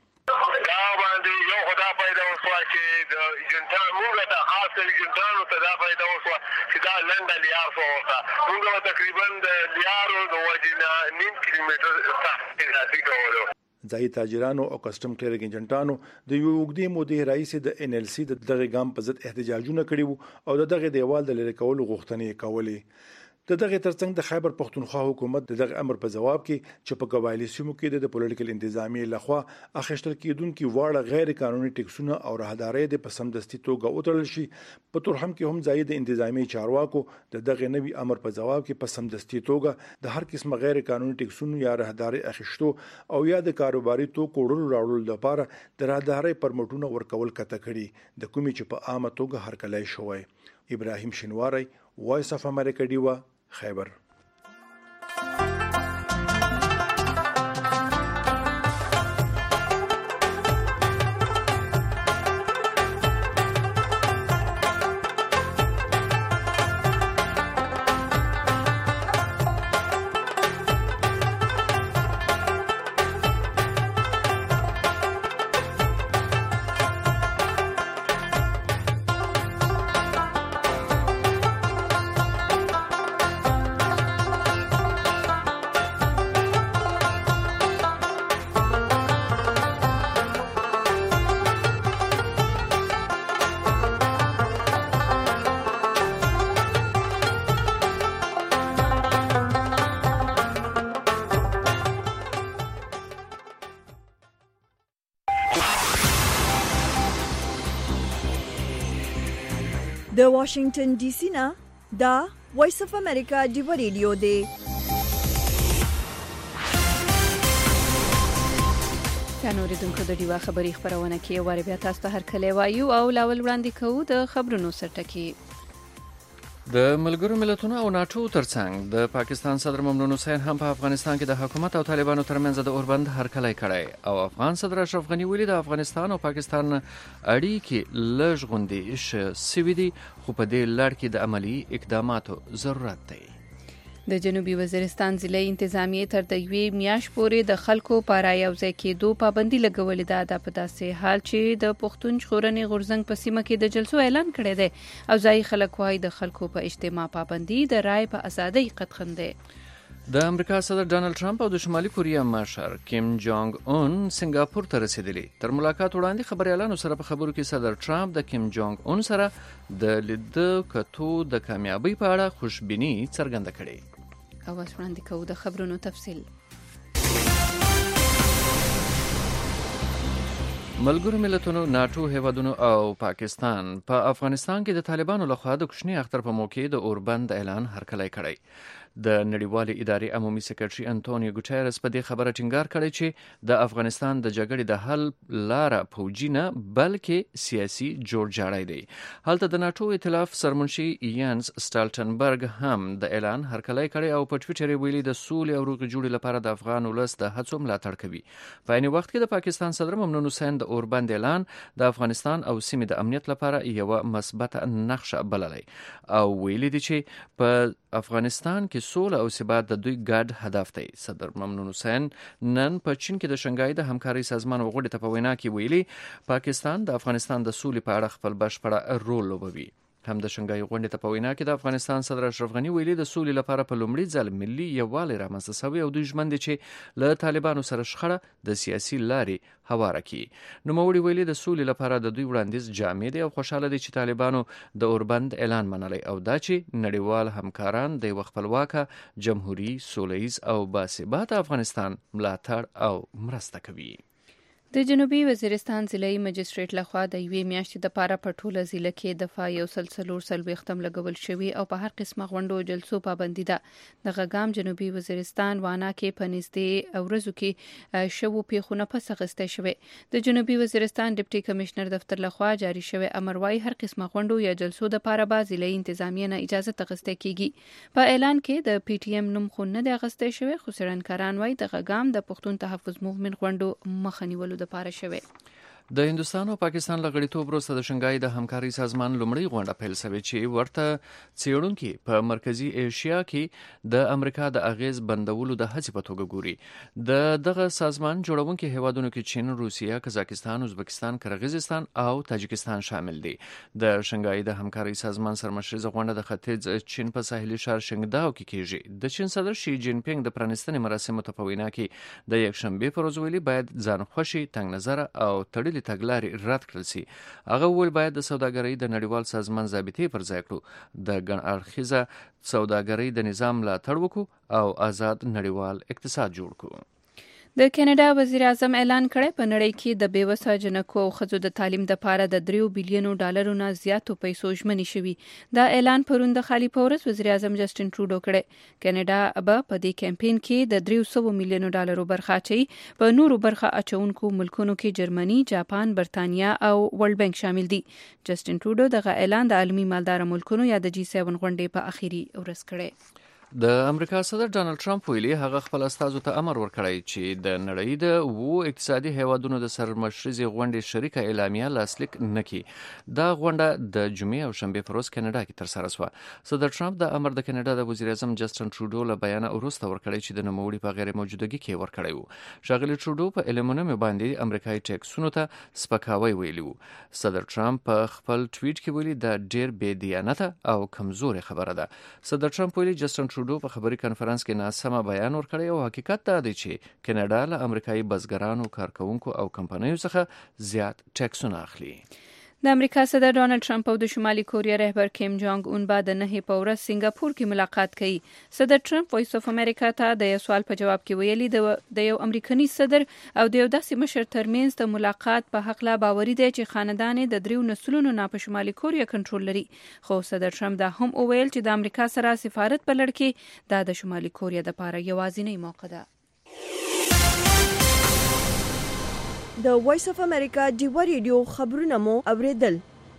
ایجنټانو ته دا پیدا وشوه چې دا لنډه لیار شو ورته موږ تقریبا د لیارو د وجې نه نیم کیلومتر تحقیقاتي کولو. ځایي تاجرانو او کسٹم کلیرنګ ایجنټانو د یو وګړي مودې رئیس د ان ال سي د دغه ګام په ضد احتجاجونه کړي او د دغه دیوال د لری کولو غوښتنې کولې. د دغه ترڅنګ د خیبر پښتونخوا حکومت د دغه امر په جواب کې چې په قبایلی سیمو کې د پولیټیکل انتظامیې لخوا اخیستل کېدونکو واړه غیر قانوني ټیکسونه او راهداري د پسندستي توګه وتړل شي. په تورخم کې هم ځای د انتظامیې چارواکو د دغه نوي امر په جواب کې پسندستي توګه د هر قسم غیر قانوني ټیکسونو یا راهداري اخیستو او یا د کاروباري توکو وړلو راوړلو لپاره د راهداري پرمټونه ورکول کته کړي د کومې چې په عامه توګه هرکلای شوی. ابراهیم شینواری وایس اف امریکا ډیو خیبر. د واشنگټن ډي سي نه دا وایس اف امریکا دی ریډیو دی. کانوریدونکو د ډیوا خبری خبرونه کې واره بیا تاسو ته هر کله وایو او لاول وړاندې کوو د خبرونو سرټکی. د ملګرو ملتونو او ناتو ترڅنګ د پاکستان صدر ممنون حسین هم په افغانستان کې د حکومت او طالبانو ترمنځ د اوربند هرکلی کړی او افغان صدر اشرف غنی ویلي د افغانستان او پاکستان اړیکې لږ غوندې ش سوي دي خو په دې لړ کې د عملی اقداماتو ضرورت دی. د جنوبي وزیرستان ضلعي انتظامیه تر د یوې میاشت پورې د خلکو په رایوځای کېدو پابندي لګولې ده. دا په داسې حال چې د پښتون ژغورنې غورځنګ په سیمه کې د جلسو اعلان کړی دی او ځایي خلک وایي د خلکو په اجتماع پابندي د رای په ازادۍ قدغن دی. د امریکا صدر ډانلډ ټرمپ او د شمالي کوریا مشر کیم جونګ اون سنگاپور ته رسیدلی. تر ملاقات وړاندې خبريالانو سره په خبرو کې صدر ټرمپ د کیم جونګ اون سره د لید کتو د کامیابی په اړه خوشبینی څرګنده کړې. او وړاندې کوو د خبرونو تفصیل. ملګرو ملتونو ناتو هیوادونو او پاکستان په پا افغانستان کې د طالبانو لخوا د کوچني اختر په موقع د اوربند اعلان هرکلی کړی. د نړیوالې ادارې عمومي سکرټري انټونیو ګوټيرس په دې خبره ټینګار کړی چې د افغانستان د جګړې د حل لاره فوجي نه بلکې سیاسي جوړجاړی دی. هلته د ناتو ائتلاف سرمنشي یانس سټالټنبرګ هم د اعلان هرکلی کړی او په ټویټر ویلي د سولې او روغې جوړې لپاره د افغان ولس د هڅو ملاتړ کوي. په عین وخت کې د پاکستان صدر ممنون حسین د اوربند اعلان د افغانستان او سیمې د امنیت لپاره یو مثبت نقشه بللی او ویلي دی چې په افغانستان کې سوله او ثبات د دوی ګډ هدف دی. صدر ممنون حسین نن په چین کې د شنګای د همکارۍ سازمان غړي ته په وینا کې ویلي پاکستان د افغانستان د سولې په اړه خپل بشپړه رول لوبوي. هم د شنګای غونډې ته په وینا کې د افغانستان صدر اشرف غنی ویلي د سولې لپاره په لومړي ځل ملي یووالی رامنځته شوی او دوی ژمن دي چې له طالبانو سره شخړه د سیاسي لارې هواره کړي. نوموړي ویلي د سولې لپاره د دوی وړاندیز جامع دی او خوشاله دي چې طالبانو د اوربند اعلان منلی او دا چې نړیوال همکاران د یو خپلواکه جمهوریت سولهییز او باثباته افغانستان ملاتړ او مرسته کوي. د جنوبي وزیرستان ضلعي مجستریټ لخوا د یوې میاشتې د پاره په ټوله ضلع کې د فا یو سلسلور سلويختم لګول شوی او په هر قسمه غونډو جلسو پابندي ده. د غګام جنوبي وزیرستان وانا کې په نږدې ورځو کې شوو پیښونه پس اخیسته شوی. د جنوبي وزیرستان ډیپټي کمشنر دفتر لخوا جاری شوی امر وايي هر قسمه غونډو یا جلسو د پاره با ضلعي انتظامیه نه اجازه تغسته کیږي. په اعلان کې د پی ټی ایم نوم خو نه د اغسته شوی خو څرنکاران وايي د غګام د پښتون تحفظ موومنت غونډو مخنیولو د پاره شوی. د هندستان او پاکستان لغړیتوب وروسته د شنګای د همکارۍ سازمان لومړی غونډه پیل شوې چې ورته څېړونکي په مرکزی ایشیا کې د امریکا د اغیز بندولو د هڅې په توګه ګوري. د دغه سازمان جوړونکي هیوادونو کې چین، روسیه، قزاقستان، ازبکستان، قرغیزستان او تاجکستان شامل دي. د شنګای د همکارۍ سازمان سرمشریزه غونډه د ختیځ چین په ساحلي ښار شنګداو کې کیږي. د چین صدر شي جین پینګ د پرانستنې مراسمو ته په وینا کې د یکشنبه پر ورځ ویلي باید ځان خوشي، تنګ نظر او تړلي تګلارې رد کړل شي. هغه ویل باید د سوداګرۍ د نړیوال سازمان ضابطې پر ځای کړو، د ګڼ اړخیزه سوداګرۍ د نظام ملاتړ وکړو او آزاد نړیوال اقتصاد جوړ کړو. د کینیډا وزیر اعظم اعلان کړی په نړۍ کې د بیوسه جنکو او ښځو د تعلیم د پاره د دریو بیلیونو ډالرو نه زیاتو پیسو ژمنې شوي. دا اعلان پرون د خالي پورس وزیر اعظم جسټین ټروډو کړی. کینیډا به په دې کمپاین کې د دریو سوو میلیونو ډالرو برخه اچوي. په نورو برخه اچونکو ملکونو کې جرمني، جاپان، برتانیا او ورلد بانک شامل دي. جسټین ټروډو دغه اعلان د عالمي مالدار ملکونو یا د جی سیون غونډې په اخیری ورځ کړی. د امریکا صدر ډانلډ ټرمپ ویلي هغه خپل استازو ته امر ورکړی چې د نړۍ د وو اقتصادي هیوادونو د سرمشریزې غونډې شریکه اعلامیه لاسلیک نکړي. دا غونډه د جمعې او شنبې په ورځ کینیډا کې ترسره شوه. صدر ټرمپ د امر د کینیډا د وزیر اعظم جسټین ټروډو له بیان وروسته ورکړی چې د نوموړي په غیر موجودګي کې ورکړی وو. ښاغلي ټروډو په الومینیم باندې امریکایي ټیکسونو ته سپکاوی ویلی وو. صدر ټرمپ په خپل ټویټ کې ویلي دا ډیر بې دیانته او کمزوري خبره ده. صدر ټرمپ ویلي جسټین ټروډو په خبري کانفرنس کې ناسمه بیان ورکړی او حقیقت دا دی چې کینیډا له امریکایي بزګرانو، کارکونکو او کمپنیو څخه زیات ټیکسونه اخلي. د امریکا صدر ډانلډ ټرمپ او د شمالي کوریا رهبر کیم جونګ اون بعد نه په ورځ سنگاپور کې ملاقات کوي. صدر ټرمپ وایس اف امریکا ته د یو سوال په جواب کې ویلي د یو امریکایي صدر او د یو داسې مشر ترمنځ د ملاقات په حق لا باوري دی چې خاندان د دریو نسلونو نه په شمالي کوریا کنټرول لري. خو صدر ټرمپ دا هم وویل چې د امریکا سره سفارت په لړ کې دا د شمالي کوریا د لپاره یوازینی موقع ده. د وایس اف امریکا ډیوا ریډیو خبرونه مو اوریدل.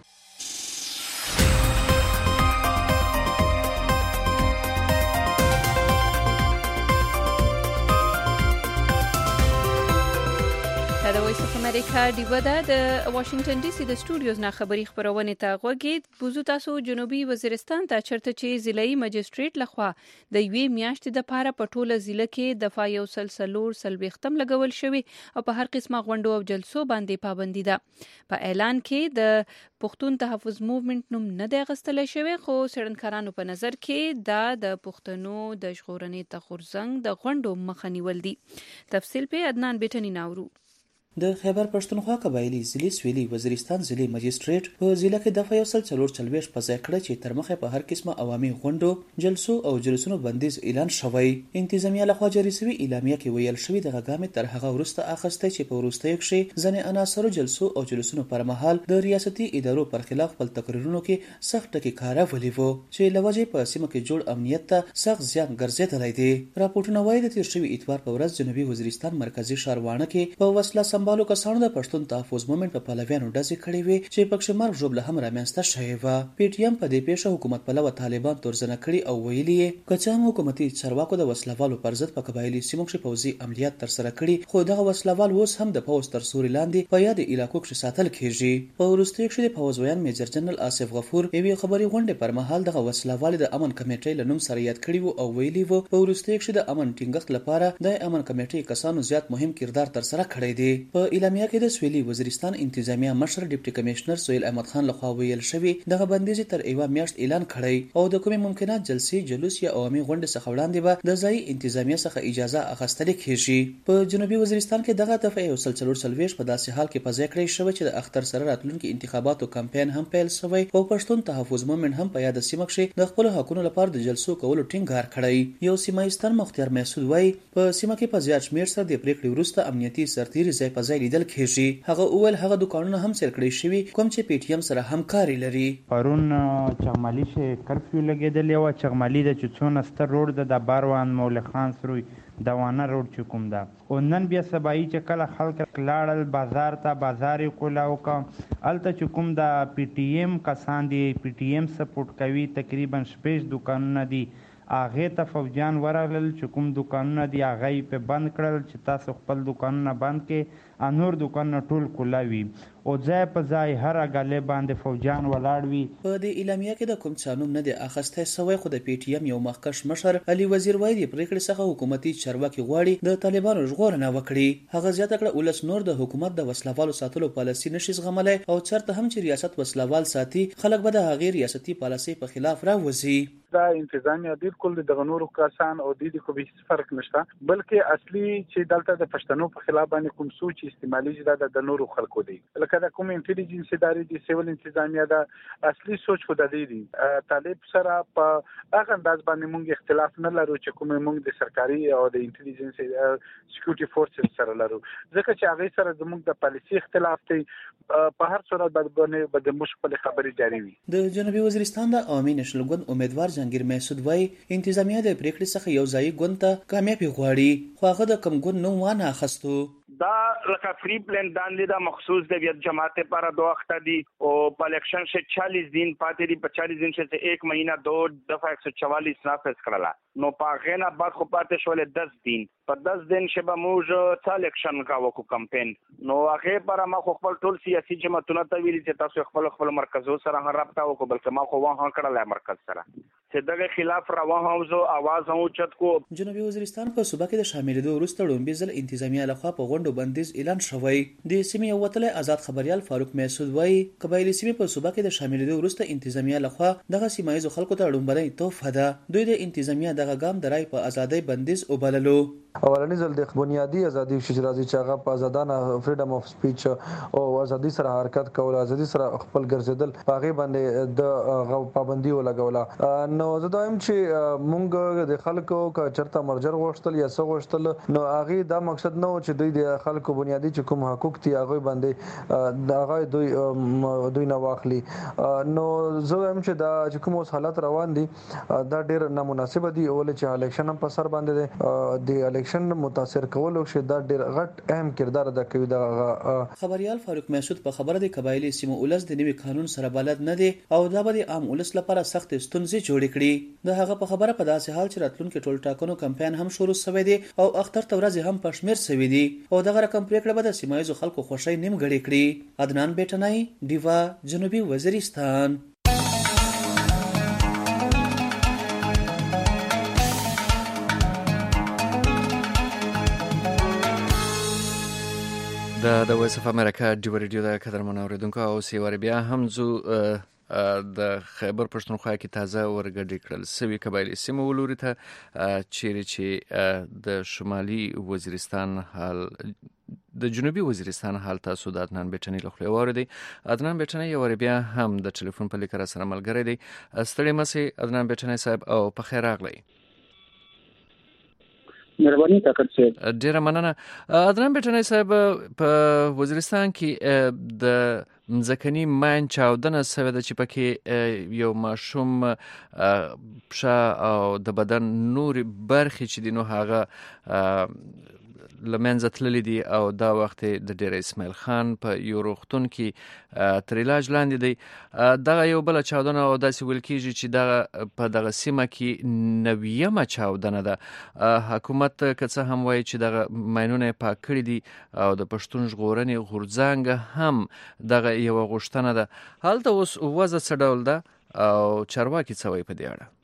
د وایس اف امریکا ډیوا د واشنگټن ډي سي د سټوډیوز نه خبري خبرونه ته غوږی بوزو تاسو جنوبي وزیرستان ته چرته چې ضلعي مجستریټ لخوا د یوې میاشتې د پاره پټوله ضلع کې دفاع یو سلسلور سلويختم لګول شوی او په هر قسمه غونډو او جلسو باندې پابندي ده. په اعلان کې د پښتون تحفظ موومېنټ نوم نه دی غستل شوی خو سړنکارانو په نظر کې دا د پښتنو د ژغورنې ته خورزنګ د غونډو مخه نیول دي. تفصیل په عدنان بیٹنی ناورو. د خیبر پښتونخوا قبایلی ضلع سویلي وزیرستان ضلع مجستریټ په ضلع کې د فیصل څلور چلويش په ځای کړ چې تر مخه په هر قسمه عوامي غونډو جلسو او جلسونو بندیز اعلان شوی. انتظامیه لخوا جاری شوی اعلامیه کې ویل شوی د غاګامې تر هغه وروسته اخسته چې په وروستیو کې ځنې عناصر جلسو او جلسونو پر مهال د ریاستي ادارو پر خلاف خپل تقریرونو کې سخت ټکي کارولي وو چې لوجه په سیمه کې جوړ امنیت ته سخت زیان ګرځیدلی دی. راپورټونه وايي د تیر شوی اتوار په ورځ جنوبي وزیرستان مرکزی ښاروانه کې په وسله سمبالو کسانو د پښتون تحفظ موومېنټ په پلویانو ډزې کړې وې چې پکښې مرګ ژوبله هم رامنځته شوې وه. پی ټي ایم په دې پیښه حکومت پلوه طالبان تورزنه کړي او ویلي یې که څه هم حکومتي چارواکو د وسلوالو پر ضد په قبایلي سیمو کښې پوځي عملیات ترسره کړي خو دغه وسلوال اوس هم د پوځ تر سوري لاندې په یادې علاقو کښې ساتل کېږي. په وروستیو کښې د پوځ ویان میجر جنرال آصف غفور یوې خبري غونډې پر مهال دغه وسلوال د امن کمیټې له نوم سره یاد کړي وو او ویلي وو په وروستیو کښې د امن ټینګښت لپاره د امن کمیټې کسانو زیات مهم کردار ترسره کړی دی. په اعلامیه کې د سویلي وزیرستان انتظامیه مشر ډیپټي کمشنر سهیل احمد خان لخوا ویل شوی دغه بندیز تر ایوا میاشت اعلان کړی او د کومې ممکنه جلسې جلوس یا عوامي غونډې څخه وړاندې به د ځای انتظامیه څخه اجازه اخیستل کیږي. په جنوبي وزیرستان کې دغه دفعه یو سلسلور سلويش په داسې حال کې په ځای کړی شوی چې د اختر سره راتلونکي انتخاباتو کمپاین هم پیل شوی او پښتون تحفظ موومېنټ هم په یاد سیمه کې د خپل حقوقو لپاره د جلسو کولو ټینګار کړی. یو سیمایستان مختار محسود وای په سیمه کې په زیات شمیر سره د پریکړې وروسته امنیتي سرتیري ځای په ځای لیدل کیږي. هغه اول هغه دکانونه هم سر کړی شوی کوم چې پی ټی ایم سره همکاري لري. پرون چغمالي شه کرفیو لګیدل او چغمالي د چڅون ستر روډ د باروان مولا خان سروي دوانه روډ چې کوم ده او نن بیا سبای چې کله خلک لاړل بازار ته بازار کولاو کا الته چې کوم د پی ټی ایم کسان دی پی ټی ایم سپورټ کوي تقریبا شپږ دکانونه دي هغه ته فوجان ورغلل چې کوم دکانونه دی هغه په بند کړل چې تاسو خپل دکانونه بند کې انور دکانونه ټول کولاوي او ځای په ځای هر غلې باندې فوجان ولاړ وي. په دې اعلامیه کې د کوم څانوم نه دی اخسته سوی خو د پی ټی ایم یو مخکښ مشر علي وزیر وایي د پریکړې څخه حکومتي چارواکي غواړي د طالبانو ژغورنه وکړي. هغه زیاته کړه ولس نور د حکومت د وسلوالو ساتلو پالیسي نشي زغملای او چرته هم چې ریاست وسلوال ساتي خلک به د هغې ریاستي پالیسي په خلاف راوځي. دا انتظامیه بالکل د غنورو کسان او د دې کو به فرق نشته بلکې اصلي چې دلته د پښتنو په خلاف باندې کوم سوچ استعمالي دا د نورو خلکو دی لکه د کوم انټيليجنس ادارې دي سیول انتظامیه دا اصلي سوچ خو د دې دی. طالب سره په هغه انداز باندې موږ اختلاف نه لرو چې کوم موږ د سرکاري او د انټيليجنس سکیورټي فورسز سره لرو ځکه چې هغه سره زموږ د پالیسي اختلاف دی په هر صورت باندې به د مشکل خبرې جاری وي. د جنوبي وزیرستان د عوامي نشل ګوند امیدوار جهانگیر محسود وای انتظامیه د پریکړې څخه یو ځای ګوند ته کامیابی غواړي خو هغه د کم ګوند نو وانه اخستو. دا لکه فری پلان داندې دا مخصوص د ویت جماعت پر دو وخت دی او په الیکشن سے چالیس دن پاتې دی په چالیس دن سے ایک مہینہ دو دفعہ ایک سو چوالیس نافذ کړلا نو پاغه نه بعد خو پاتې شولې دس دن په دس دن شبه موږ څا الیکشن کا وکړو کمپاین نو هغه پر ما خو خپل ټول سیاسي جماعتونه ته ویلي چې تاسو خپل خپل مرکزو سره رابطه وکړو بلکې ما خو واه کړل مرکز سره چې دغه خلاف روان هوزو आवाज هم چت کو. جنوبي وزیرستان په صوبه کې د شاملېدو وروسته لومبي ځل انتظامیه لخوا په غونډو بندیز اعلان شوی. د سیمې وتلې آزاد خبريال فاروق محسود وایي قبایلی سیمې په صوبه کې د شاملېدو وروسته انتظامیه لخوا دغه سیمایي خلکو ته لومبنۍ توفه ده. دوی د انتظامیه دغه ګام درای په ازادۍ بندیز وبللو. اولنی ځل د بنیادی ازادي چې راځي چې هغه په آزادانه فریډم اف سپیچ او ازادي سره حرکت کول، ازادي سره خپل ګرځیدل، هغه باندې د پابندي ولګوله. نو زه دا هم چې مونږ د خلکو کا چرته مرجر غوښتل یا څه غوښتل، نو هغه دا مقصد نه و چې دوی د خلکو بنیادی چې کوم حقوق دي هغه باندې دا هغه دوی دوی نه واخلي. نو زه هم چې دا چې کوم حالات روان دي دا ډیر نامناسب دي، ولې چې الیکشن هم په سر باندې د الیکشن متاثر کول او چې دا ډیر غټ اهم کردار ادا کوي. دا خبريال فاروق مسعود په خبره د قبایلی سیمو ولس د نوي قانون سره بلد نه دي او دا به عام ولس لپاره سخت ستونزې جوړې کړي. د هغه په خبره په داسې حال چې راتلونکي ټول ټاکنو کمپاین هم شروع شوی دی او اختر تورځ هم پښمیر شوی دی او دغه رقم پریکړه به د سیمایي خلکو خوشی نیم غړي کړي. عدنان بیٹنای، دیوا، جنوبي وزیرستان. د د وایس اف امریکا ډیو ریډیو د قدرمن اوریدونکو او سیوار بیا هم زو د خیبر پښتونخوا کې تازه ورګډې کړل سوي قبایلی سیمو ولوري ته چیرې چې د شمالي وزیرستان حال د جنوبي وزیرستان حال تاسو د عدنان بیٹنی له خوا اوریدئ. عدنان بیٹنی یو بیا هم د ټلیفون په لیکره سره ملګری دی. ستړي مسئ عدنان بیٹنی صاحب او په خیر راغلی. مهرباني وکړئ. ډیره مننه. عدنان بیٹنی صاحب په وزیرستان کې د مځکنی ماین چاودنه سوی ده چې پکې یو ماشوم پښه او د بدن نوري برخې چې دي نو هغه لمنځه تللی دي او دا وخت د ډیر اسماعیل خان په یو روغتون کې تر علاج لاندې دی. دغه یو بل چاودنه او داسې ویل کیږي چې دغه په دغه سیمه کې نویمه چاودنه ده. حکومت که څه هم وایي چې دغه ماینونه پاک کړي دي او د پښتون ژغورنې غورځنګ هم دغه یو غوښتنه ده. هلته اوس وضع څه ډول ده او چارواکي څه وایي په دې اړه؟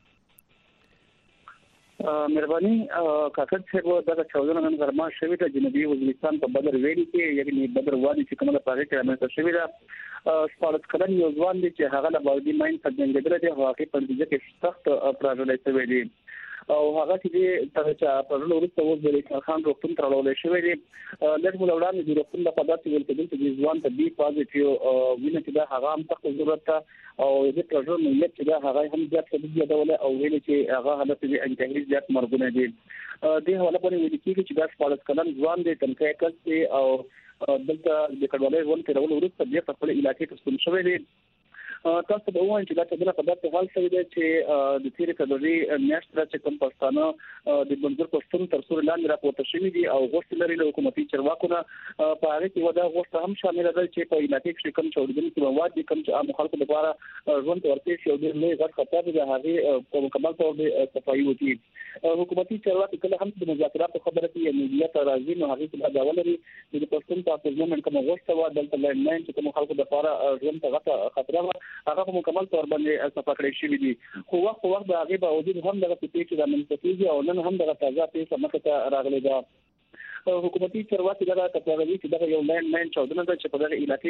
مهرباني کاکړ صاحب دا چاودنه نن غرما شوې ده جنوبي وزیرستان په بدر ویلي کې، یعنی بدر وادي چې کومه پاره کې رامنځته شوې ده. سپارت کلن یو ځوان دی چې هغه له باندې ماین څخه جنګیدل دي، هغه په دې کې سخت پراژولې شوې دي او هغه چې تر چې په ورو وروسته اوس د خان روغتون تر لولې شوې دي. لږ مو وړاندې د روغتون په پدات ویل کېدل چې ځوان ته بي پازیټیو وینه چې دا هغه هم سخت ضرورت ده او د پروژو نیت چې دا هغه هم زیات څه دی او ویل چې هغه حالت دې انتهایی زیات مرګونه دي. د حواله باندې ویل کېږي چې دا سپارت کلن ځوان دی تنکای کس او دلته د کډوالۍ ژوند کې ورو وروسته بیا په خپل علاقې کې ستون شوی دی. تاسو به وایئ چې دا څنګه په داسې حال شوی دی چې د تیرې کډوالۍ میاشت راځي کوم پښتانه د منظور پښتون تر څو لاندې راپورته شوی دي او غوښتل لري له حکومتي چارواکو نه په هغه کې ودا غوښته هم شامل ده چې په علاقې کې کوم چوردنی مواد دي کوم چې عام خلکو لپاره ژوند ورته شي او د لوی غټ خطر دی هغه په مکمل تور د صفایي وتی. حکومتي چارواکي کله هم د مذاکراتو خبره کوي نیت راځي نو هغه څه دا ولري چې پښتون تاسو زموږ کوم غوښته و دلته لاندې چې کوم خلکو لپاره ژوند ته غټ خطر هغه په مکمل تور باندې صفه کړی شوی دي. خو وخت وخت د هغه باوجود هم دغه پیښې د منځتیږي او نن هم دغه تازه پیښه مخه ته راغلي ده. حکومتي چارواکي دا تکراري چې دا یو لاین ماین چاودنه ده چې په دغه علاقې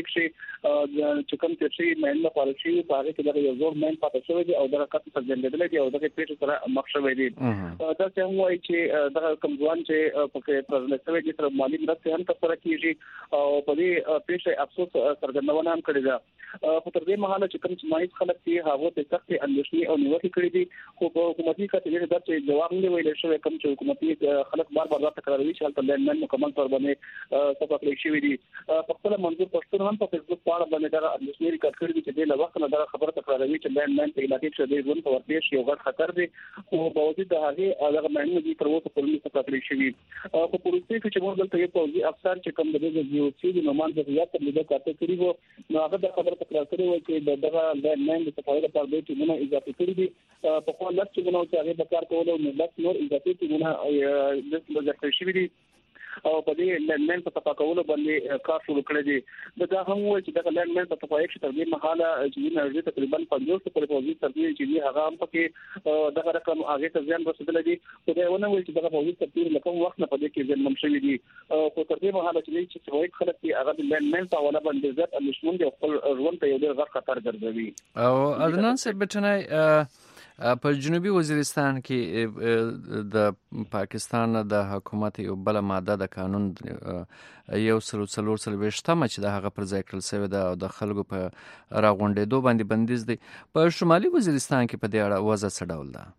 کې چې کوم چې ماین نه پاره شي په هغه کې دا یو زوړ ماین پاتې شوی دی او دغه کټ څخه جنډل دي او دغه پیښه سره مخ شوی دی. دا څنګه وایي چې دغه کمزوان چې په کې پرله شوی دي تر مالی مرسته هم تاسو راکېږي او په دې پیښه افسوس څرګندونه هم کړې ده. په تر دې مهاله چې کوم سمایي خلک چې هغه ته سخت اندېښنې او نیوکې کړې دي خو په حکومتي کتلې دا چې جواب نه ویل شوی کوم چې حکومتي خلک بار بار تکراروي چې حالت نن مکمل تور باندې صفه کړی شوی دي. په خپل منظور پښتون هم په فیسبوک باندې باندې دا اندېښنې ریکارډ کړې دي چې د وخت نه دا خبره تکراروي چې لاین لاین په علاقې کې د ژوند په ورته شي یو غټ خطر دی او باوجود د هغه هغه معنی دي تر اوسه په لږه صفه کړی شوی. په پولیسي کې چې موږ دلته یو پوځي افسر چې کوم د جیو سی د نومان د ریاست په لیدو کاته کړی وو نو هغه د خبره تکرار کړی وو چې دغه لاین لاین د صفایي لپاره د ټیمونو اضافه کړی دي. په خپل لږ چې نو چې هغه د کار کولو نو لږ نور اضافه ټیمونه د لږ شوی دي او په دې لندن په صفا کولو باندې کار شروع کړی دی. دا هم وایي چې د لندن په صفایي کې تر دې مهاله چې نه تقریبا پنځوس پر پوزي ترتیب چې هغه هم پکې دغه رقم هغه ته ځان رسیدل دي. خو دا ونه وایي چې دغه پوزي ترتیب لکه وخت نه پدې کې ځان ممشي دي. خو تر دې مهاله چې صفایي خلک چې هغه د لندن په ولا باندې ځات اندشمن دي خپل ژوند ته یو ډېر غټ خطر ګرځوي. او عدنان صاحب بچنای په جنوبي وزیرستان کې د پاکستان د حکومت یو بل ماده د قانون یو سل څلور څلوېښتمه چې د هغه پر ځای کړل شوې ده او د خلکو په راغونډېدو باندې بندیز دی. په شمالي وزیرستان کې په دې اړه وضع څه ډول ده؟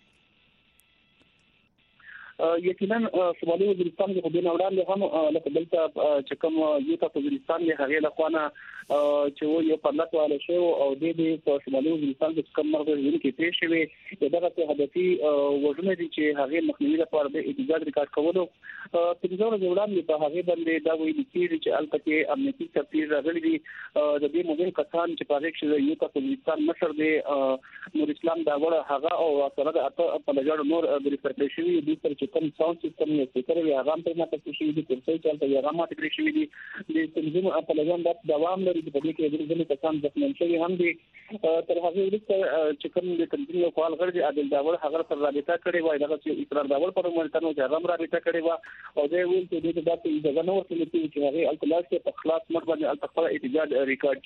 یقینا شمالي وزیرستان کې په دې وړاندې هم لکه دلته چې کوم یو تاسو وزیرستان له هغه لخوانه چې یو پرلط واله شو او د دې په شمالي وزیرستان کې کوم مرګ ورکې پیښ شوی دغه ته هدفي وژنه دي چې هغه مخنیوي لپاره د احتجاج ریکارډ کولو په دې ډول وړاندې په هغه باندې دا ویل کېږي چې البته امنیتي تفتیش راغلي دي د دې مهم کسان چې په هغه کې یو تاسو وزیرستان مشر دی نور اسلام دا وړ هغه او سره د اته په لږ نور ګرفتار شوی دي چې کوم ساوند سیستم یې سپیکر یې هغه په ماته کې شوی دي چې څه چې هغه ماته کې شوی دي د تنظیم په لګون د دوام لري په دې کې د ځینې کسان ځکه شوی هم دي تر هغه وروسته چې کوم د تنظیم یو فعال غړي عادل داور هغه سره رابطه کړې وای دغه چې اقرار داور پر ملتانو چې هغه رابطه کړې و او دا ویل چې د دې د اجازه نور چې هغه الکلاس په خلاص مر باندې التقوا احتجاج ریکارډ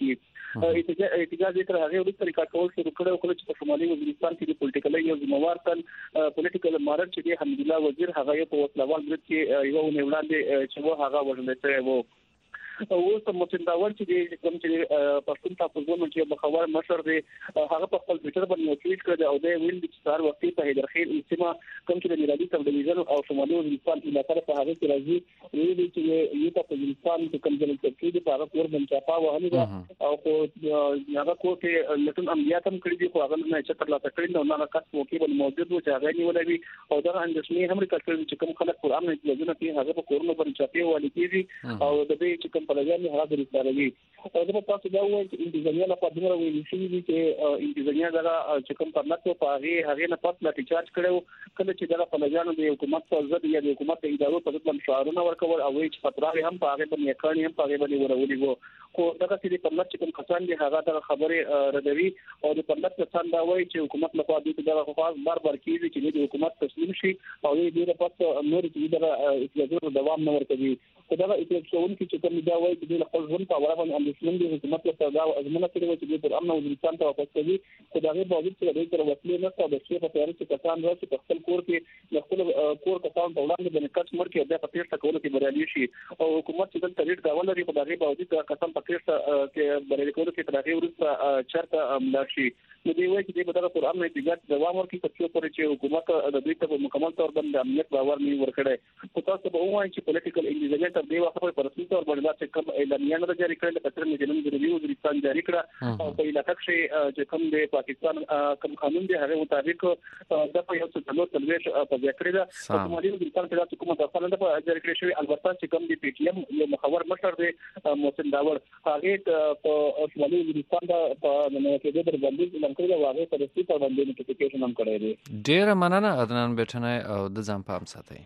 کړي احتجاج تر هغه وروسته ریکارډ کول شروع کړو چې په شمالي وزیرستان کې د پولیټیکل یو ذمہوار تل پولیټیکل مارچ چې حمد الله وزیر هغه یو په وسلوال برید کې یو نه وړاندې چې وو هغه وژل شوی وو او اوس محسن داور چې کوم چې پښتون تاسو کوم چې بخوار مشر دی هغه په خپل ټویټر باندې ټویټ کړ او دا ویل چې سار وختي په هدرخیل استما کوم چې د ملي سب ډیویژن او شمالي وزیرستان علاقې په هغه کې راځي ویل چې یو په وزیرستان کې کوم ځل کې د هغه کور باندې چاپا وهلي او خو هغه کوټه لټون عملیات هم کړی دي خو هغه نه چې تر لا تکړه نو نه کس موقع باندې موجود و چې هغه نیولې او دا اندېښنې هم لري چې کوم خلک قرآن نه لږه کې هغه په کورونو باندې چاپی ولې کیږي او د دې چې په لګیا نه هغه درځي او دا تاسو دا وایي چې انتظامیه له پدمره ویل شي چې انتظامیه دا چې کوم پرلطو په هغه هغه نه پات لا ټیچارج کړو کله چې دا په لګانو د حکومت په ضد یا د حکومت د ادارو په ضد باندې شعارونه ورکول او چې خطرې هم په هغه باندې کړنی هم په هغه باندې ورولې وو خو دا چې په پرلط کوم کسان دي هغه دا خبره ردوي او د پرلط کسان دا وایي چې حکومت له خوا د دا خواص بار بار کیږي چې د حکومت تسلیم شي او دې د پات نور چې دا اجازه دوام نه ورکوي دا چې څون کې چې کوم دا وایي چې د خپل ژوند په اړه باندې اندېښمن دي حکومت له دا ازمنه کړي چې د امن او وزیرستان ته واپس کوي خو دا غي باید چې د دې وسیله نه ستاسو د شی په اړه چې کسان راځي په خپل کور کې د خپل کور کسان په وړاندې باندې کټ مر کې د پټیسټ کولو کې بریالي شي او حکومت چې د تریټ دا ولري په دا غي باید چې کسان پټیسټ کې بریالي کولو کې تر هغه وروسته چرته املاک شي نو دی وایي چې د بدر قرآن نه احتجاج دوام ورکړي چې پورې چې حکومت د دوی ته مکمل تور باندې امنیت باور نه ورکړي خو تاسو به وایي چې پولیټیکل انګیجمنت تر دې وخت په رسمي تور باندې چې کوم اعلامیه نه جاری کړل د پتر نه جنوب د وزیرستان جاری کړه او په علاقه کې چې کوم د پاکستان کوم قانون دی هغه مطابق د په یو څه څلور تلويش په ذکر ده په شمالي وزیرستان کې د حکومت خپل نه جاری کړی شوی البته چې کوم د پی ټی ایم یو مخور مشر دی محسن داور هغه په شمالي وزیرستان په نوو کې د بندیز لمکړه واغې په رسمي تور باندې نوټیفیکیشن هم کړی دی. ډیره مننه عدنان بیٹنای او د ځان پام ساتي.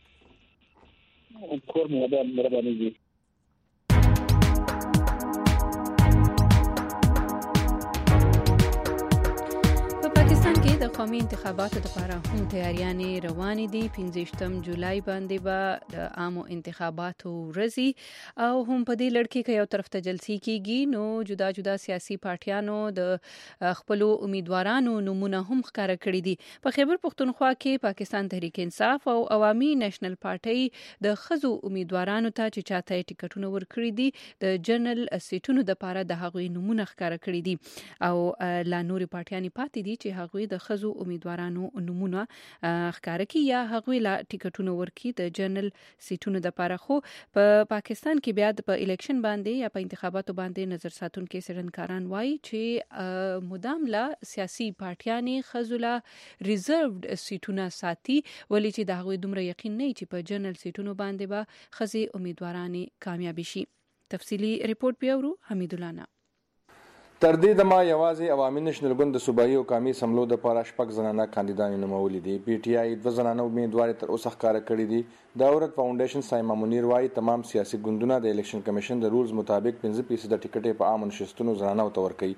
کور مو ده مهرباني دي. پاکستان کې د قومي انتخاباتو لپاره هم تیاریانې روانې دي. پنځه جولای باندې به د عامو انتخاباتو ورځي او هم په دې لړ کې یو طرف ته جلسې کیږي نو جدا جدا سیاسي پارټیانو د خپل امیدوارانو نمونه هم ښکاره کړي دي. په خیبر پښتونخوا کې پاکستان تحریک انصاف او عوامي نېشنل پارټي د خزو امیدوارانو ته چې چاته ټیکټونه ورکړي دي د جنرال سیټونو لپاره د هغوی نمونه ښکاره کړي دي او لا نور پارټیانې پاتې دي چې هغوی د خزو امیدوارانو نمونه ښکاره کړي یا هغوی لا ټیکټونه ورکړي د جنرال سیټونو لپاره. خو په پاکستان کې بیا په الیکشن باندې یا په انتخاباتو باندې نظر ساتونکي څېړنکاران وایي چې مدام لا سیاسي پارټیانې خزو لا ریزرڤډ سیټونه ساتي ولې چې د هغوی دومره یقین نه چې په جنرال سیټونو باندې به خزي امیدوارانې کامیابي شي. تفصیلی ریپورت پیورو حمید الله. تر دې دمه یوازې عوامي نېشنل ګوند د صوبایي او قومي سملو د پاره شپږ زنانه کاندیدانې نومولې دي. پی ټی آی دوه زنانه امیدوار تر اوسه ښکاره کړي دي. د اورت فاونډیشن سایما منیر وايي تمام سیاسي ګوندونه د الیکشن کمیشن د رولز مطابق پنځه فیصد ټیکټې په عام نشستونو زنانه او تور کوي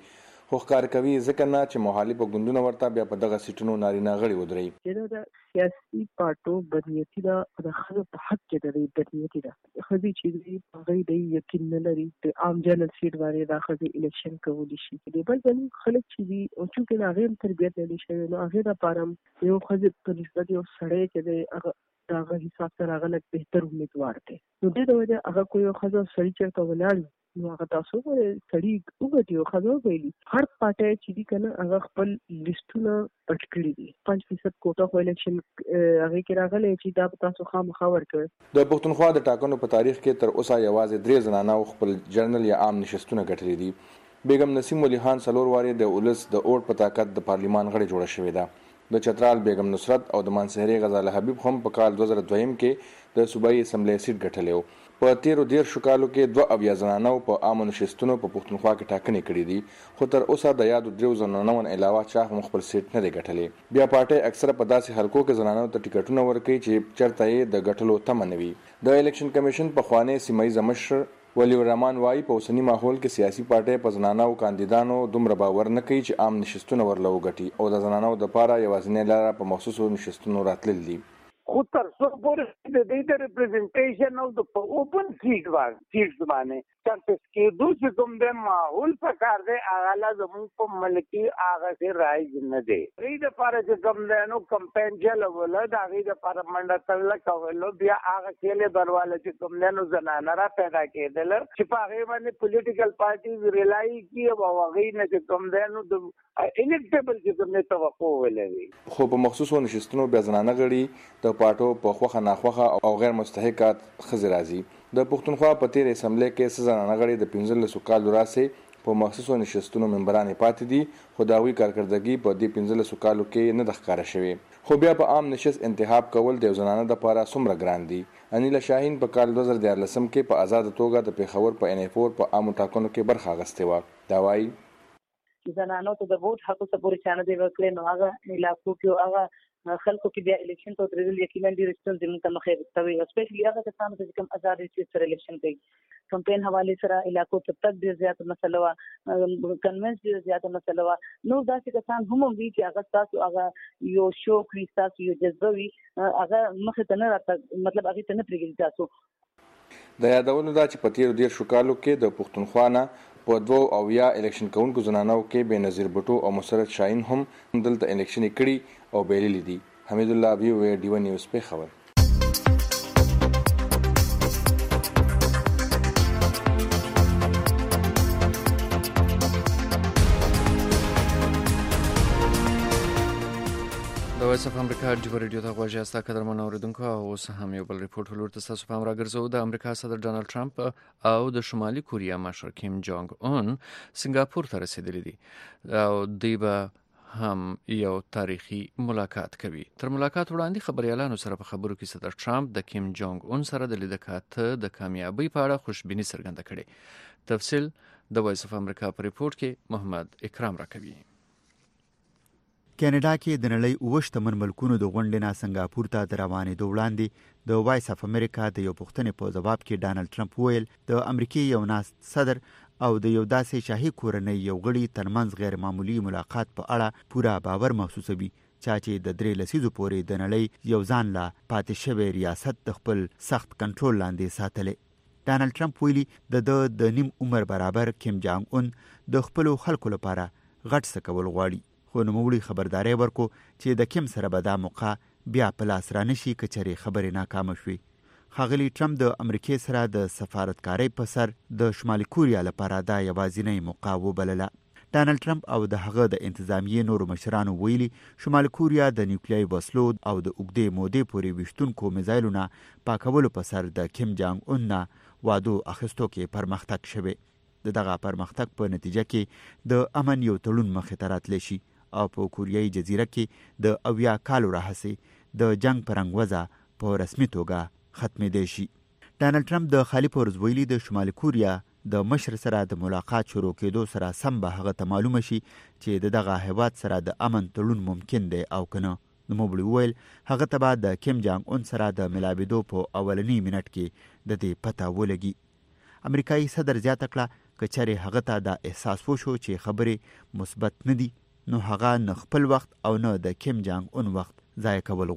خو ښکار کوي ځکه نه چې مخالف ګوندونه ورته بیا په دغه سیټونو نارینه غړي ودرېږي. دا سیاسي پارټو بدنیتي دا د ښځو په حق کې د بدنیتي دا ښځې چې دي هغوی د یقین نه لري د عام جنرال سیټ باندې دا ښځې الیکشن کولی شي. د بل زموږ خلک چې دي او چونکې د هغې هم تربیت نه دي شوی نو هغې دپاره هم یو ښځې په نسبت یو سړی چې دی هغه د هغه حساب سره هغه لږ بهتر امیدوار دی. نو دې د وجې هغه کوم یو ښځه سړي چېرته ولاړ نو هغه تاسو وګورئ سړي وګټي او ښځه وویلي هر پارټی چې دي که نه هغه خپل لیسټونه پټ کړي دي. پنځ فیصد کوټه خو الیکشن هغې کې راغلی چې دا به تاسو خامخا ورکوئ. د پښتونخوا د ټاکنو په تاریخ کې تر اوسه یوازې درې زنانو خپل جرنل یا عام نشستونه ګټلي دي. بیګم نسیم ولی خان څلور وارې د ولس د اوټ په طاقت د پارلیمان غړې جوړه شوې ده. د چترال بیګم نصرت او د مانسهرې غزاله حبیب هم په کال دوه زره دویم کې د صوبایي اسمبلی سیټ ګټلی و. په تیرو دیرشو کالو کې دوه اویا زنانو په عامو نشستونو په پښتونخوا کې ټاکنې کړې دي خو تر اوسه د یادو دریو زنانو علاوه چا هم خپل سیټ نه دی ګټلی. بیا پارټۍ اکثره په داسې حلقو کې زنانو ته ټیکټونه ورکوي چې چېرته یې د ګټلو تمه نه وي. د الیکشن کمیشن پخوانی سیمه ییز مشر ولی الرحمن وایي په اوسني ماحول کې سیاسي پارټۍ په زنانو کاندیدانو دومره باور نه کوي چې عام نشستونه ورله وګټي او د زنانو دپاره یوازینۍ لاره په مخصوصو نشستونو راتلل دي. خو تر څو پورې د دې د ریپرزنټیشن او د اوپن سیټ سیټس باندې چانسز کېدو چې کوم د ماحول په کار دی هغه لا زموږ په ملکي هغه سي رایج نه دی. دې دپاره چې کوم دی نو کمپین چلوله د هغې دپاره منډه تړله کولو بیا هغه کېلې برواله چې کوم دی نو زنانه را پیدا کېدله چې په هغې باندې پولیټیکل پارټیز ریلای کړي او هغې نه چې کوم دی نو د انیکټیبل چې کوم دی توقع ولري. خو په مخصوصو نشستونو بیا زنانه غړي د پارټو په خوښه ناخوښه او غیر مستحقات ښځې راځي. د پښتونخوا په تېر اسمبلی کې څه زنانه غړي د پنځلسو کالو راسې په مخصوصو نشستونو ممبرانې پاتې دي خو د هغوی کارکردګي په دې پنځلسو کالو کې نه ده ښکاره شوې. خو بیا په عام نشست انتخاب کول د یو زنانه دپاره څومره ګران دي. انیله شاهین په کال دوه زره دیارلسم کې په ازاده توګه د پېښور په ان اف اور په عامو ټاکنو کې برخه اخیستې وه. دا وایي زنانو ته د ووټ حق څه پورې چا نه دی ورکړی نو هغه علاقو کې هغه خلکو کې بیا الیکشن ته ودرېدل یقینا ډېرې ستونزې موږ ته مخې ته وي اسپیشلي هغه کسانو ته چې کوم ازاد سیټ سره الیکشن کوي. کمپین حوالې سره علاقو ته تګ ډېر زیاته مسله وه کنوینس ډېر زیاته مسله وه. نور داسې کسان هم وي چې هغه ستاسو هغه یو شوق وي ستاسو یو جذبه وي هغه مخې ته نه راتګ مطلب هغې ته نه پرېږدي تاسو. د یادولو دا چې په تېرو دېرشو کالو کې د پښتونخوا نه په دوه اویا الیکشن کوونکو زنانو کې بېنظیر بټو او مسرت شاهین هم دلته الیکشن کړي او بایللي دي. حمید الله وی او ډیو نیوز پېښور. د وایس اف امریکا ډیو ریډیو ته غوږ یاست قدرمن اوریدونکو او اوس هم یو بل ریپورت ولور ته تاسو پام راګرځو. د امریکا صدر ډانلډ ټرمپ او د شمالي کوریا مشر کیم جونګ اون سنگاپور ته رسیدلی دي او دوی به هم یو تاریخي ملاقات کوي. تر ملاقات وړاندې خبريالانو سره په خبرو کې صدر ټرمپ د کیم جونګ اون سره د لیدکاته د کامیابی په اړه خوشبیني څرګنده کړې. تفصیل د وایس اف امریکا په ریپورت کې محمد اکرام راکوي. کینیډا کې د نړۍ اوه شتمن ملکونو د غونډې نه سنگاپور ته د روانېدو وړاندې د وایس اف امریکا د یو پوښتنې په ځواب کې ډانلډ ټرمپ ویل د امریکای یو ناست صدر او د یو داسې شاهي کورنۍ یو غړي ترمنځ غیر معمولی ملاقات په اړه پوره باور محسوسوي چې د درې لسیزو پورې د نړۍ یو ځان لا پاتې شوی ریاست د خپل سخت کنټرول لاندې ساتلی. ډانلډ ټرمپ ویلي د د نیم عمر برابر کیم جانګ اون د خپل خلکو لپاره غټ څه کول غواړي خو نوموړي خبرداري ورکو چې د کیم سره به دا موقع بیا په لاس رانشي که چېرې خبرې ناکامه شوي. ښاغلي ټرمپ د امریکې سره د سفارتکارۍ په سر د شمالي کوریا لپاره دا یوازینۍ موقع وبلله. ډانلډ ټرمپ او د هغه د انتظامیې نورو مشرانو ویلي شمالي کوریا د نیوکلیایي وسلو او د اوږدې مودې پورې ویشتونکو میزایلونه پاکولو په سر د کیم جانګ اون نه وعدو اخیستو کې پرمختګ شوی. د دغه پرمختګ په نتیجه کې د امن یو تړون مخې ته راتلی شي او په کوریایي جزیره کې د اویا کالو راهیسې د جنگ پرنګوزه په رسمي توګه ختمېدی شي. ډانلډ ټرمپ د خالي پورز ویلي د شمالي کوریا د مشر سره د ملاقات شروع کېدو سره سم به هغه ته معلومه شي چې د دغه هیواد سره د امن تړون ممکن دی او که نه. نوموړي وویل هغه ته به د کیم جانګ اون سره د ملاوېدو په اولني منټ کې د دې پته ولګي. امریکایي صدر زیاته کړه کچره هغه ته دا احساس وشو چې خبرې مثبت نه دي نو هغه نه خپل وخت او نه د کیم جانګ اون وخت ضایع کول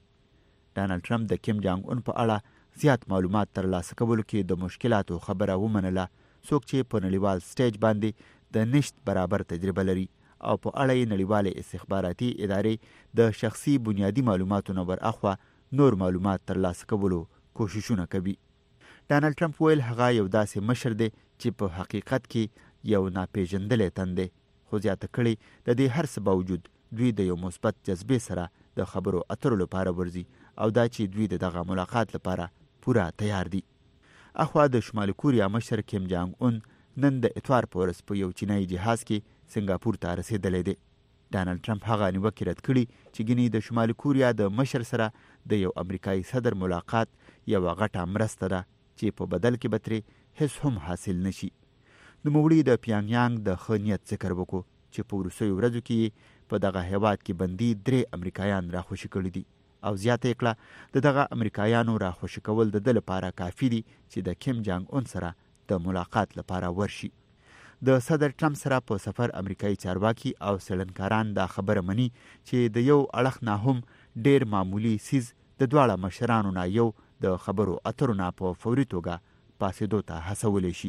غواړي ډانلډ ټرمپ د کیم جانګ اون په اړه زیات معلومات ترلاسه کولو کې د مشکلاتو خبره ومنله څوک چې په نړیوال سټیج باندې د نشت برابر تجربه لري او په اړه یې نړیوالې استخباراتي ادارې د شخصي بنیادی معلوماتو نه براخوا نور معلومات ترلاسه کولو کوششونه کوي ډانلډ ټرمپ ویل هغه یو داسې مشر دی چې په حقیقت کې یو ناپېژندلی تن دی خو زیاته کړي د دې هر څه باوجود دوی د یو مثبت جذبې سره د خبرو اترو لپاره ورځي او دا چې دوی د دغه ملاقات لپاره پوره تیار دي اخوا د شمالي کوریا مشر کیم جانګ اون نن د اتوار په ورځ په یو چینایي جهاز کې سنګاپور ته رسېدلی دی ډانلډ ټرمپ هغه نیوکې رد کړي چې ګینې د شمالي کوریا د مشر سره د یو امریکایي صدر ملاقات یوه غټه مرسته ده چې په بدل کې به ترې هیڅ هم حاصل نشي نوموړي د پیانګیانګ د ښه نیت ذکر وکړو چې په وروستیو ورځو کې په دغه هیواد کې بندي درې امریکایان راخوشي کړي دي او زیاته یې کړه د دغه امریکایانو راخوشي کول د ده لپاره کافي دي چې د کیم جانګ اون سره د ملاقات لپاره ورشي د صدر ټرمپ سره په سفر امریکایي چارواکي او څېړنکاران دا خبره مني چې د یو اړخ نه هم ډیر معمولی سیز د دواړه مشرانو نه یو د خبرو اترو نه په فوري توګه پاسېدو ته هڅولی شي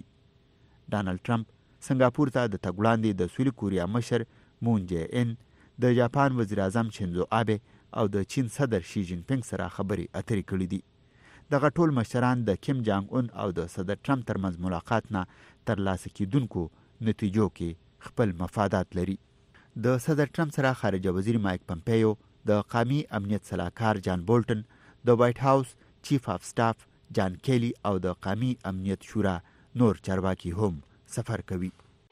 ډانلډ ټرمپ سنګاپور ته د تګ وړاندې د سویلي کوریا مشر مون جې ان د جاپان وزیر اعظم شینزو آبه او د چین صدر شي جین پینګ سره خبرې اترې کړي دي دغه ټول مشران د کیم جانګ اون او د صدر ټرمپ ترمنځ ملاقات نه ترلاسه کیدونکو نتیجو کې خپل مفادات لري د صدر ټرمپ سره خارجه وزیر مایک پمپیو د قومي امنیت سلاکار جان بولټن د وایټ هاوس چیف اف سټاف جان کیلی او د قومي امنیت شورا نور چارواکي هم سفر کوي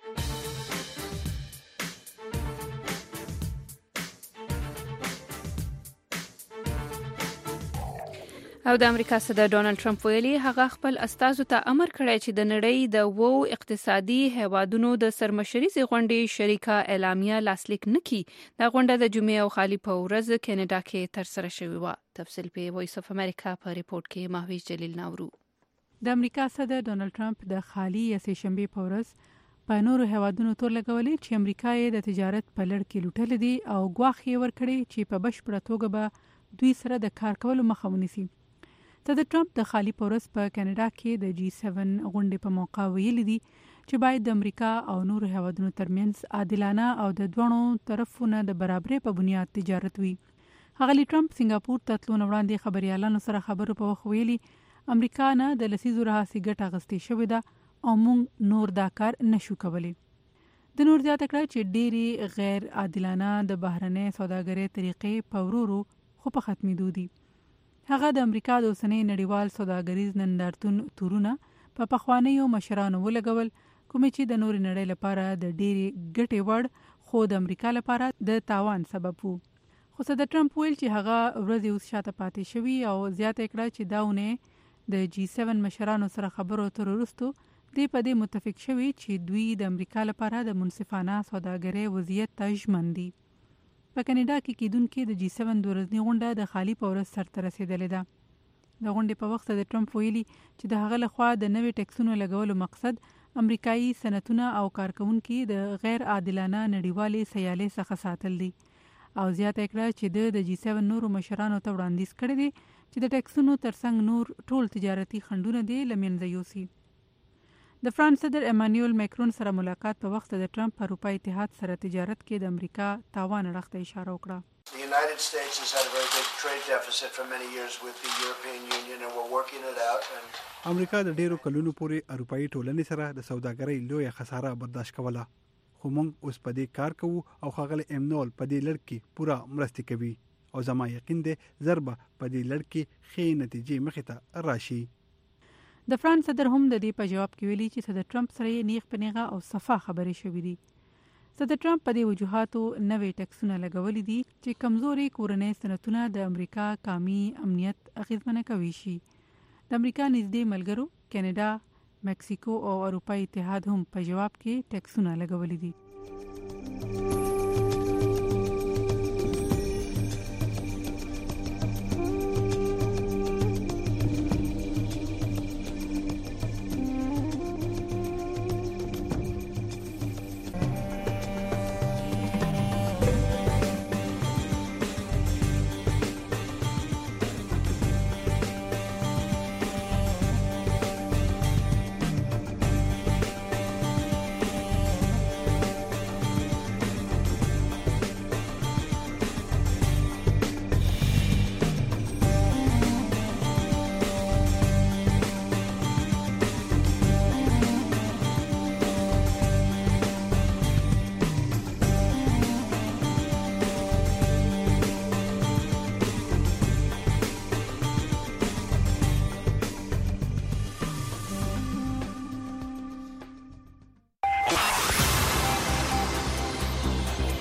او د امریکا صدر ډونالد ټرمپ ویلي هغه خپل استازو ته امر کړی چې د نړۍ د وو اقتصادي هیوادونو د سرمشريزي غونډې شریکه اعلامیه لاسلیک نکړي دا غونډه د جمعې او خالي په ورځ کینیډا کې تر سره شوې و تفصیل په وایس اف امریکا په ریپورت کې ماهویش جلیل ناورو د امریکا صدر ډونالد ټرمپ د خالي یا سه شنبه په ورځ په نورو هیوادونو تور لګولې چې امریکا یې د تجارت په لړ کې لوټل دي او غواخ یې ورکړي چې په بشپړه توګه به دوی سره د کار کولو مخه ونیسي صدر ټرمپ د خالي پورس په کینیډا کې د جی سیون غونډې په موقع ویلي دي چې باید د امریکا او نورو هیوادونو ترمنځ عادلانه او د دوه طرفونو د برابرۍ په بنیاد تجارت وي هغه ټرمپ سنگاپور ته تلو وړاندې خبريالانو سره خبرو په وخت ویلي امریکا نه د لسیزو راهسي ګټه غستې شوې ده او موږ نور دا کار نشو کولی د نور زیاته کړه چې ډېری غیر عادلانه د بهرنۍ سوداګرۍ طریقې په ورورو خو په ختمېدو دي هغه د امریکا د اوسنۍ نړیوال سوداګریز نندارتون تورونه په پخوانیو مشرانو ولګول کوم چې د نور نړۍ لپاره د ډېری ګټې وړ خو د امریکا لپاره د تاوان سبب وو خو صدر ټرمپ ویل چې هغه ورځ اوس شاته پاتې شوی او زیاته کړه چې داونه د جی سیون مشرانو سره خبرو تر وروسته دې په دې متفق شوی چې دوی د امریکا لپاره د منصفانه سوداګرۍ وضعیت ته ژمن دي په کینیډا کې کېدونکې د جی سیون د ورځنۍ غونډه د خالي په ورځ سرته رسېدلې ده د غونډې په وخت د ټرمپ ویلي چې د هغه لخوا د نوي ټیکسونو لګولو مقصد امریکایي صنعتونه او کارکونکي د غیر عادلانه نړیوالې سیالۍ څخه ساتل دي او زیاته کړه چې د جی سیون نورو مشرانو ته وړاندیز کړی دی چې د ټیکسونو ترڅنګ نور ټول تجارتي خنډونه دي لمنځه یوسي د فرانس صدر امانوئل ماکرون سره ملاقات په وخت د ټرمپ په اروپا اتحاد سره تجارت کې د امریکا تاوان اړخ ته اشاره وکړه. The United States has had a very big trade deficit for many years with the European Union and we're working it out. And امریکا د ډیرو کلونو پورې اروپאי ټولنې سره د سوداګرۍ لویه خساره برداشت کوله. خو موږ اوس په دې کار کوو او ښاغلی امانوئل په دې لړ کې پوره مرسته کوي او زما یقین دی ضربه په دې لړ کې ښې نتیجې مخې ته راشي. د فرانس صدر هم د دې په جواب کې ویلي چې صدر ټرمپ سره یې نیغ په نیغه او صفا خبرې شوې دي. صدر ټرمپ په دې وجوهاتو نوې ټیکسونه لګولې دي چې کمزوري کورنۍ صنعتونه د امریکا قومي امنیت اغیزمنه کوي شي. د امریکا نږدې ملګرو کینیډا، مکسیکو او اروپאי اتحاد هم په جواب کې ټیکسونه لګولې دي.